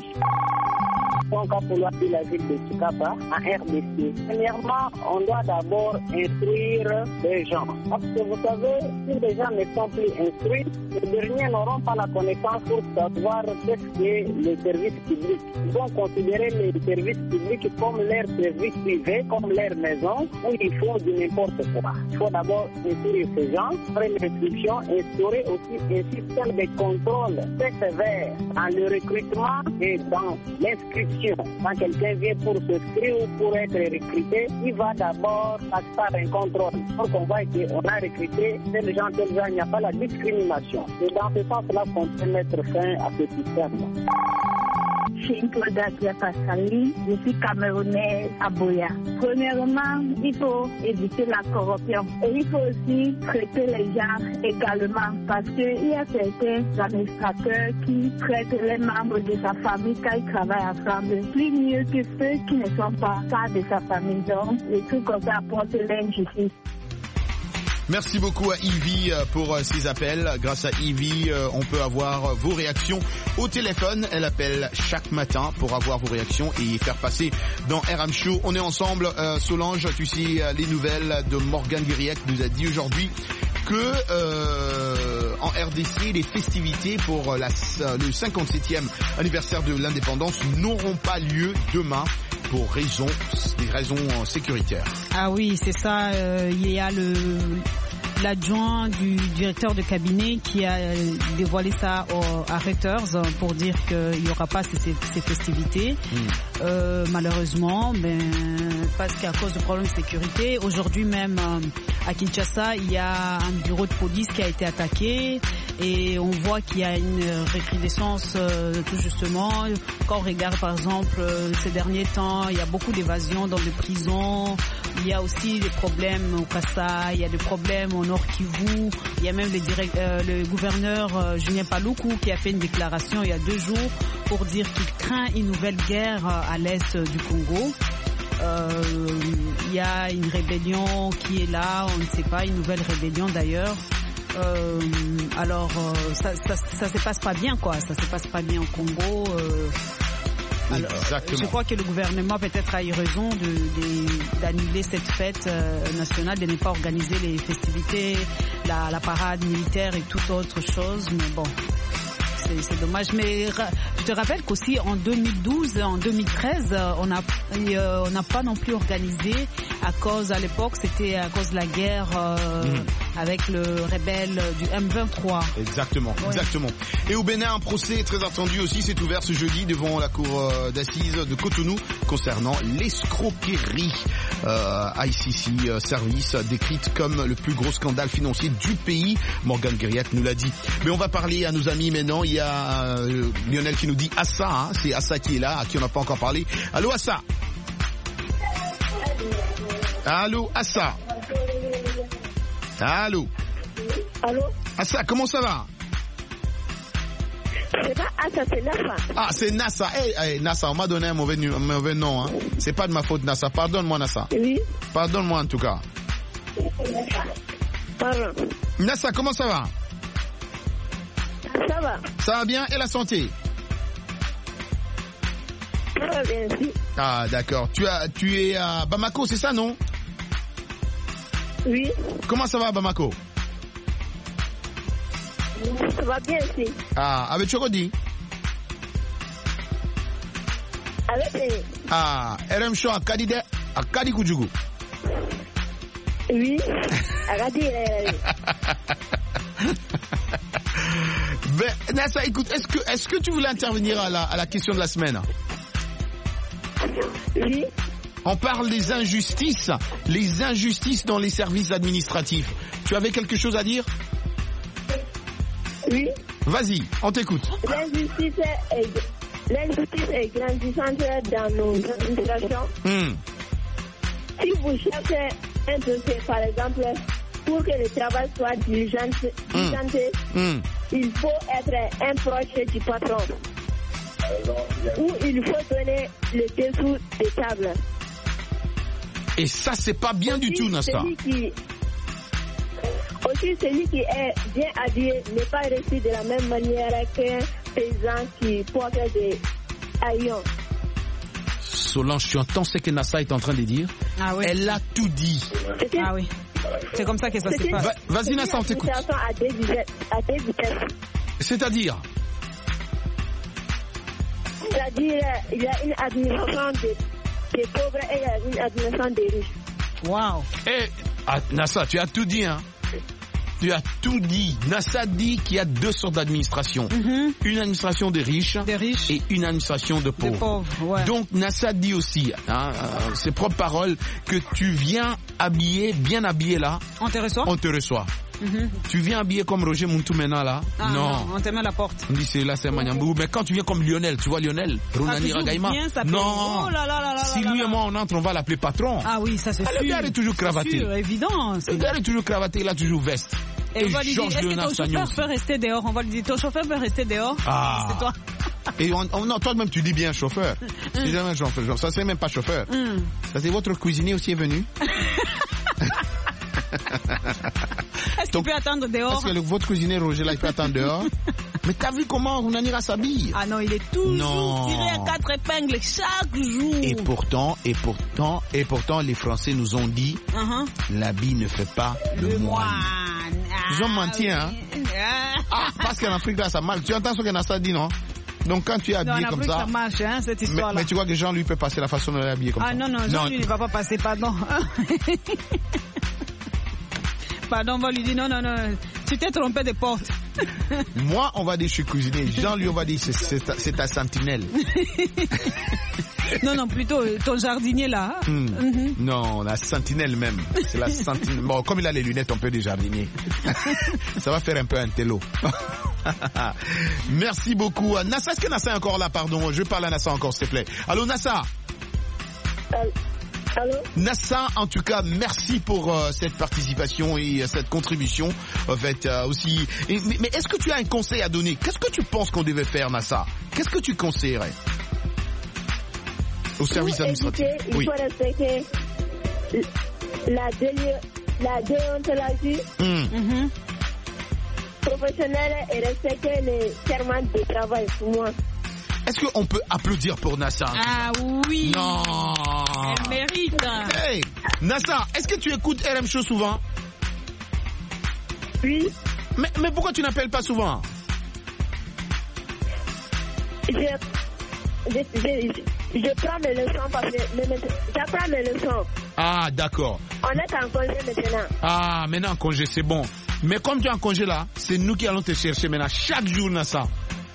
Encore pour la ville de Chikapa, en R D C. Premièrement, on doit d'abord instruire les gens. Parce que vous savez, si les gens ne sont plus instruits, les derniers n'auront pas la connaissance pour savoir qu'est-ce que les services publics. Ils vont considérer les services publics comme leurs services privés, comme leur maison, où ils font du n'importe quoi. Il faut d'abord instruire ces gens, après l'instruction, instaurer aussi un système de contrôle très sévère dans le recrutement et dans l'inscription. Quand quelqu'un vient pour s'inscrire ou pour être recruté, il va d'abord passer par un contrôle. Donc on voit qu'on a recruté tel gens, tel gens, il n'y a pas la discrimination. Et dans ce sens-là qu'on peut mettre fin à ce système.
Je suis Claudia Passali, je suis camerounaise à Boya. Premièrement, il faut éviter la corruption et il faut aussi traiter les gens également parce qu'il y a certains administrateurs qui traitent les membres de sa famille quand ils travaillent ensemble plus mieux que ceux qui ne sont pas ça de sa famille. Donc, les trucs comme ça apportent l'injustice.
Merci beaucoup à Ivy pour ces appels. Grâce à Ivy, on peut avoir vos réactions au téléphone. Elle appelle chaque matin pour avoir vos réactions et faire passer dans R M Show. On est ensemble. Euh, Solange, tu sais les nouvelles de Morgan Guiriec nous a dit aujourd'hui que euh, en R D C, les festivités pour la, le cinquante-septième anniversaire de l'indépendance n'auront pas lieu demain pour raisons, des raisons sécuritaires.
Ah oui, c'est ça. Euh, il y a le l'adjoint du directeur de cabinet qui a dévoilé ça au, à Reuters pour dire qu'il n'y aura pas ces, ces festivités. Mmh. Euh, malheureusement, ben, parce qu'à cause de problèmes de sécurité, aujourd'hui même à Kinshasa, il y a un bureau de police qui a été attaqué et on voit qu'il y a une recrudescence euh, tout justement. Quand on regarde par exemple ces derniers temps, il y a beaucoup d'évasions dans les prisons. Il y a aussi des problèmes au Kassai, il y a des problèmes au Nord Kivu. Il y a même le, direct, euh, le gouverneur euh, Julien Paluku qui a fait une déclaration il y a deux jours pour dire qu'il craint une nouvelle guerre à l'est du Congo. Euh, il y a une rébellion qui est là, on ne sait pas, une nouvelle rébellion d'ailleurs. Euh, alors euh, ça, ça, ça se passe pas bien quoi, ça se passe pas bien au Congo. Euh, Alors, je crois que le gouvernement peut-être a eu raison de, de, d'annuler cette fête euh, nationale, de ne pas organiser les festivités, la, la parade militaire et toute autre chose. Mais bon, c'est, c'est dommage. Mais ra- je te rappelle qu'aussi en deux mille douze, en deux mille treize, on a euh, on n'a pas non plus organisé à cause, à l'époque, c'était à cause de la guerre euh, mmh. avec le rebelle du M vingt-trois.
Exactement, ouais. exactement. Et au Bénin, un procès très attendu aussi s'est ouvert ce jeudi devant la cour euh, d'assises de Cotonou concernant l'escroquerie. Euh, I C C euh, Service décrite comme le plus gros scandale financier du pays. Morgan Guériac nous l'a dit. Mais on va parler à nos amis maintenant. Il y a euh, Lionel qui nous dit Assa, hein, c'est Assa qui est là, à qui on n'a pas encore parlé. Allô Assa. Allô Assa. Allô.
Allô.
Assa, comment ça va?
C'est pas Assa, c'est Nassa.
Ah, c'est Nassa. Eh, hey, hey, Nassa, on m'a donné un mauvais, un mauvais nom. Hein. C'est pas de ma faute, Nassa. Pardonne-moi, Nassa.
Oui.
Pardonne-moi, en tout cas.
Pardon.
Nassa, comment ça va?
Ça va.
Ça va bien? Et la santé?
Ça va bien, si.
Ah, d'accord. Tu, as, tu es à Bamako, c'est ça, non?
Oui.
Comment ça va à Bamako?
Ça va bien, si.
Ah, avec Chokodi?
Avec les...
Ah, R M Show à Kadide, à Kadikoudjougou.
Oui, à Kadide.
Ben, Nassa, écoute, est-ce que, est-ce que tu voulais intervenir à la, à la question de la semaine?
Oui.
On parle des injustices, les injustices dans les services administratifs. Tu avais quelque chose à dire?
Oui.
Vas-y, on t'écoute.
L'injustice est, l'injustice est grandissante dans nos administrations.
Mm.
Si vous cherchez un dossier, par exemple, pour que le travail soit diligente, mm. mm. il faut être un proche du patron. Ou il faut donner le dessous des tables.
Et ça, c'est pas bien
aussi,
du tout, Nassa.
Qui... Aussi, celui qui est bien habillé n'est pas reçu de la même manière qu'un paysan qui porte des haillons.
Solange, tu entends ce que Nassa est en train de dire?
Ah oui.
Elle a tout dit.
C'est ah oui. C'est comme ça que ça se passe.
Va, vas-y, Nassa, on t'écoute.
À deux vitesses. À deux vitesses.
C'est-à-dire?
C'est-à-dire, il y a une administration des, des pauvres et il y a une administration des riches.
Waouh.
Eh, ah, Nassa, tu as tout dit, hein? Tu as tout dit. Nassa dit qu'il y a deux sortes d'administration. Mm-hmm. Une administration des riches,
des riches
et une administration de pauvres.
De pauvres ouais.
Donc Nassa dit aussi, hein, euh, ses propres paroles, que tu viens habillé, bien habillé là.
On te reçoit.
On te reçoit. Mm-hmm. Tu viens habillé comme Roger Muntu maintenant là?
Ah, non. non. On te met à la porte.
On dit c'est là c'est Magnambou. Mais quand tu viens comme Lionel, tu vois Lionel, Ronani Ragaïma. Non.
Oh là là là là
si lui et moi on entre, on va l'appeler patron.
Ah oui, ça c'est sûr.
Le gars est toujours cravaté.
C'est sûr, évident.
Le gars est toujours cravaté, il a toujours veste.
Et, et on va lui dire, est-ce que ton chauffeur peut rester dehors? On va lui dire, ton chauffeur peut rester dehors?
Ah.
C'est toi.
Et on, on, non, toi-même tu dis bien chauffeur. Mm. C'est jamais chauffeur. Ça c'est même pas chauffeur. Mm. Ça c'est votre cuisinier aussi est venu.
Est-ce qu'il peut attendre dehors?
Est-ce que le, votre cuisinier Roger là il peut attendre dehors? Mais t'as vu comment Runanira s'habille?
Ah non, il est toujours
non.
tiré à quatre épingles chaque jour.
Et pourtant, et pourtant, et pourtant, les Français nous ont dit, uh-huh. l'habit ne fait pas le, le moine. Ah, ils ont menti, hein? Ah, parce qu'en Afrique là ça marche. Tu entends ce que Nassa dit, non? Donc quand tu es habillé
non,
comme
ça,
ça,
ça marche, hein, cette histoire-là.
Mais, mais tu vois que Jean lui peut passer la façon de l'habiller comme
ah,
ça.
Ah non non, Jean non. lui ne va pas passer, pardon. pardon, on va lui dire non, non, non, tu t'es trompé de porte.
Moi, on va dire je suis cuisinier. Jean, lui, on va dire c'est, c'est, ta, c'est ta sentinelle.
Non, non, plutôt ton jardinier là.
Mm.
Mm-hmm.
Non, la sentinelle même. C'est la sentinelle. Bon, comme il a les lunettes, on peut dire jardinier. Ça va faire un peu un télo. Merci beaucoup. Nassa, est-ce que Nassa est encore là? Pardon, je parle à Nassa encore, s'il te plaît. Allô, Nassa?
Allô?
Nassa, en tout cas, merci pour euh, cette participation et euh, cette contribution. En fait, euh, aussi. Et, mais, mais est-ce que tu as un conseil à donner? Qu'est-ce que tu penses qu'on devait faire, Nassa? Qu'est-ce que tu conseillerais au service administratif?
Il
Oui.
faut respecter la, dé- la déontologie
Mmh.
mm-hmm. professionnelle et respecter les serments de travail pour moi.
Est-ce qu'on peut applaudir pour Nassa?
Ah oui.
Non.
Elle mérite.
Hey, Nassa, est-ce que tu écoutes R M Show souvent?
Oui.
Mais, mais pourquoi tu n'appelles pas souvent?
Je, je, je, je prends mes leçons parce que j'apprends mes leçons.
Ah, d'accord.
On est en congé maintenant.
Ah, maintenant en congé, c'est bon. Mais comme tu es en congé là, c'est nous qui allons te chercher maintenant chaque jour, Nassa.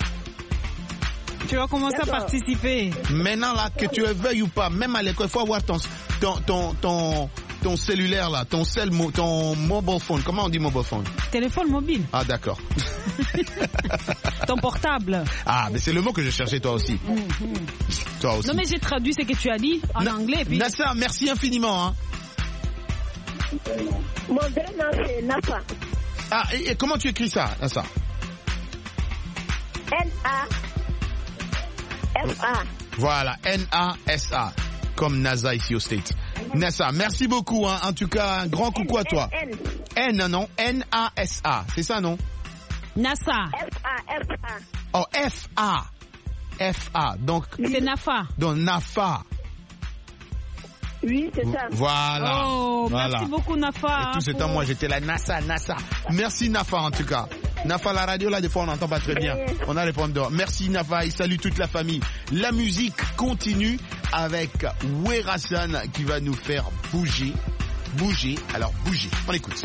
Tu vas commencer D'accord. à participer.
Maintenant là, que tu le veuilles ou pas, même à l'école, il faut avoir ton, ton, ton, ton, ton cellulaire là, ton, cell, ton mobile phone. Comment on dit mobile phone?
Téléphone mobile.
Ah, d'accord.
Ton portable.
Ah, mais c'est le mot que je cherchais toi aussi. Mm-hmm. Toi aussi.
Non mais j'ai traduit ce que tu as dit en Na- anglais. Puis...
Nassa, merci infiniment. Hein.
Mon vrai nom c'est Nafa.
Ah, et, et comment tu écris ça, Nassa?
N A F A.
Voilà, N A S A. Comme NASA ici au States. Nassa, merci beaucoup. Hein. En tout cas, un grand coucou à toi.
N,
N, non? N A S A. C'est ça, non?
NASA.
F A, F A.
Oh, F A. F A. Donc.
C'est Nafa.
Donc, Nafa.
Oui, c'est ça.
Voilà.
Oh,
voilà.
Merci beaucoup, Nafa.
Et tout ce temps, moi, j'étais là, NASA, NASA. Merci, Nafa, en tout cas. Nafa, la radio, là, des fois, on n'entend pas très bien. On a les pommes d'or. Merci, Nafa, et salut toute la famille. La musique continue avec Werasan qui va nous faire bouger. Bouger. Alors, bouger. On écoute.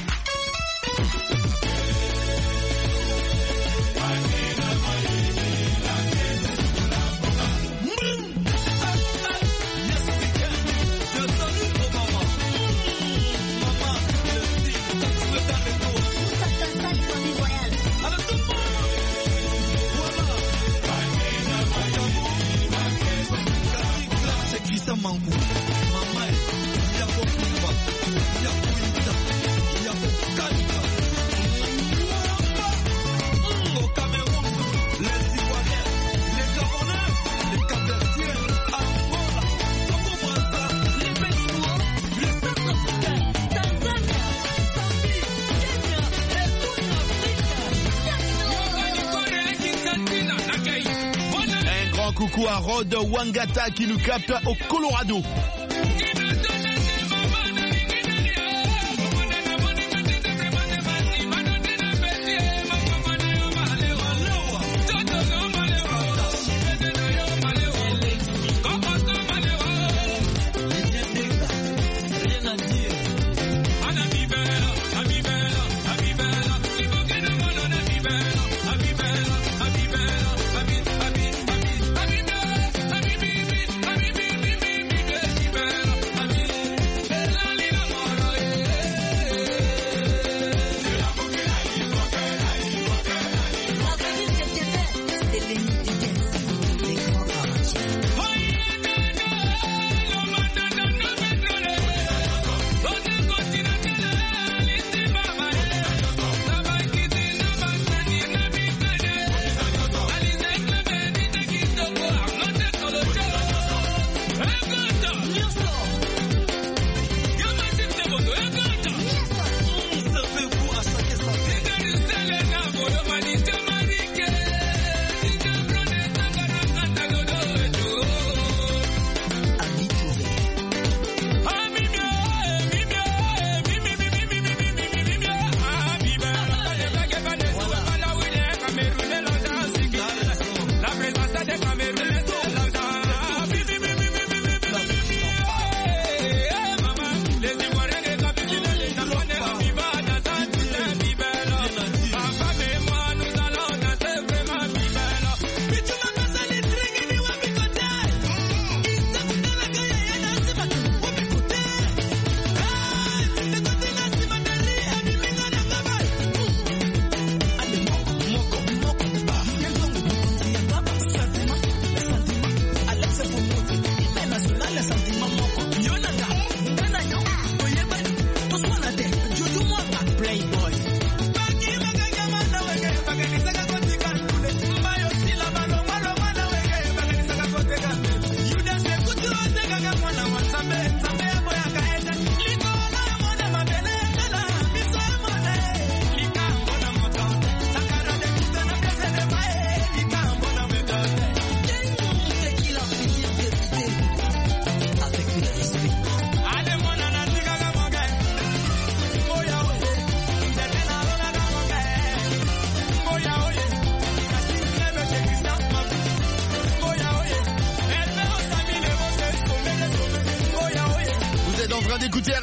Coucou à Rod Wangata qui nous capte au Colorado.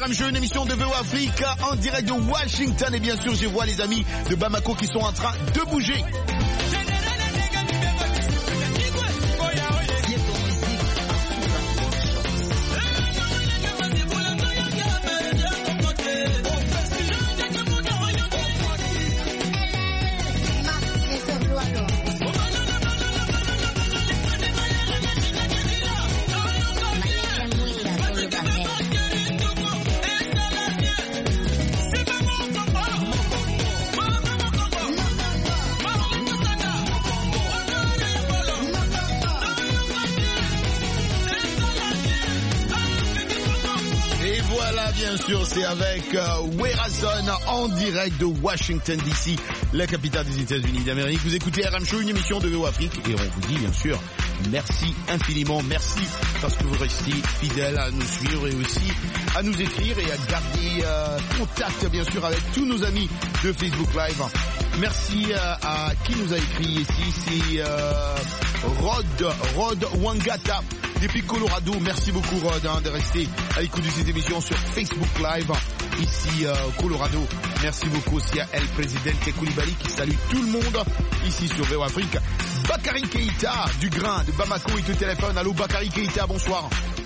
R M Show, une émission de V O Afrique en direct de Washington. Et bien sûr, je vois les amis de Bamako qui sont en train de bouger. Bien sûr, c'est avec euh, Werazon en direct de Washington D C, la capitale des États-Unis d'Amérique. Vous écoutez R M Show, une émission de V O Afrique, et on vous dit bien sûr merci infiniment, merci parce que vous restez fidèles à nous suivre et aussi à nous écrire et à garder euh, contact bien sûr avec tous nos amis de Facebook Live. Merci euh, à qui nous a écrit ici, c'est euh, Rod, Rod Wangata. Depuis Colorado, merci beaucoup Rod hein, de rester à l'écoute de cette émission sur Facebook Live ici euh, Colorado. Merci beaucoup aussi à El Presidente Koulibaly qui salue tout le monde ici sur V O Afrique. Bakary Keïta du Grain de Bamako est au téléphone. Allô Bakary Keïta, bonsoir.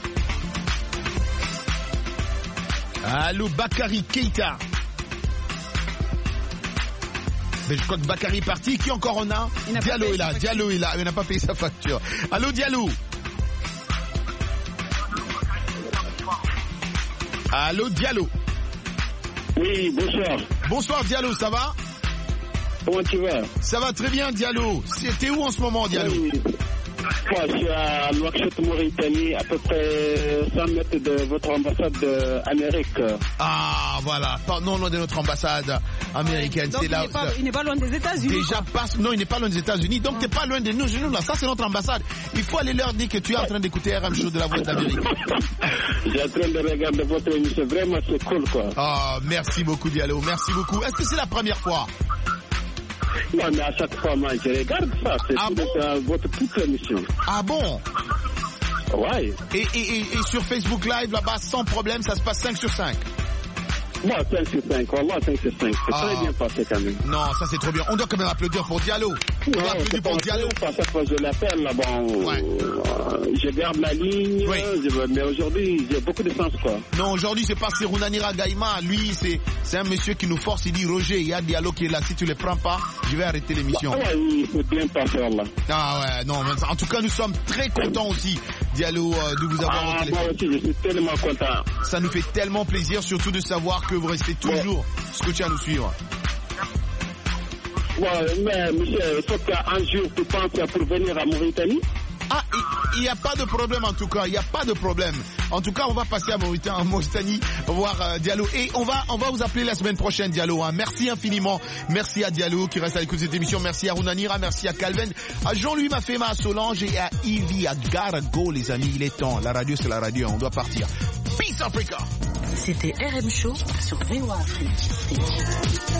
Allô Bakary Keïta. Mais je crois que Bakary est parti. Qui encore on a? Diallo est là, Diallo est là. Il n'a pas payé sa facture. Allô Diallo. Allô Diallo.
Oui, bonsoir.
Bonsoir Diallo, ça va?
Comment tu vas?
Ça va très bien Diallo. T'es où en ce moment Diallo?
Oui. Moi, je suis à Nouakchott, Mauritanie, à peu près cent mètres de votre ambassade d'Amérique.
Ah, voilà. Non loin de notre ambassade américaine.
Donc,
c'est
il
là.
n'est pas, il n'est pas loin des États-Unis.
Déjà passe. Non, il n'est pas loin des États-Unis. Donc, t'es pas loin de nous. nous là, ça, c'est notre ambassade. Il faut aller leur dire que tu es en train d'écouter R M Show de la Voix d'Amérique.
Je suis en train de regarder votre émission. Vraiment, c'est cool, quoi.
Ah, merci beaucoup, Diallo. Merci beaucoup. Est-ce que c'est la première fois?
Non, mais à chaque fois, moi, je regarde ça. C'est
ah
tout
bon
euh, votre toute émission.
Ah bon?
Ouais.
Et, et, et, et sur Facebook Live, là-bas, sans problème, ça se passe cinq sur cinq.
Non, cinq sur cinq. Wallah, cinq sur cinq. C'est
ah.
très bien passé quand même.
Non, ça c'est trop bien. On doit quand même applaudir pour Diallo. On
non,
applaudit pour Diallo.
À chaque fois je l'appelle, là, bon,
ouais.
euh, je garde la ligne,
oui.
je, mais aujourd'hui, j'ai beaucoup de sens, quoi.
Non, aujourd'hui, c'est pas Serunanira Gaïma. Lui, c'est, c'est un monsieur qui nous force. Il dit, Roger, il y a Diallo qui est là. Si tu le prends pas, je vais arrêter l'émission.
Ah ouais, il faut bien passer, là.
Ah ouais, non, mais en tout cas, nous sommes très contents aussi, Diallo, euh, de vous avoir
ah,
au téléphone.
Moi aussi, je suis tellement content.
Ça nous fait tellement plaisir, surtout de savoir que vous restez toujours scotché à nous suivre.
Ouais, mais monsieur, il faut qu'un jour tu penses pour venir à Mauritanie.
Ah, il n'y a pas de problème en tout cas, il n'y a pas de problème. En tout cas, on va passer à Mauritanie, en Mauritanie voir euh, Diallo. Et on va, on va vous appeler la semaine prochaine, Diallo. Hein. Merci infiniment. Merci à Diallo qui reste à l'écoute de cette émission. Merci à Runanira, merci à Calvin, à Jean-Louis Mafema, à Solange et à Ivy, à Garago, les amis. Il est temps. La radio, c'est la radio. On doit partir. Peace Africa.
C'était R M Show sur V O Afrique.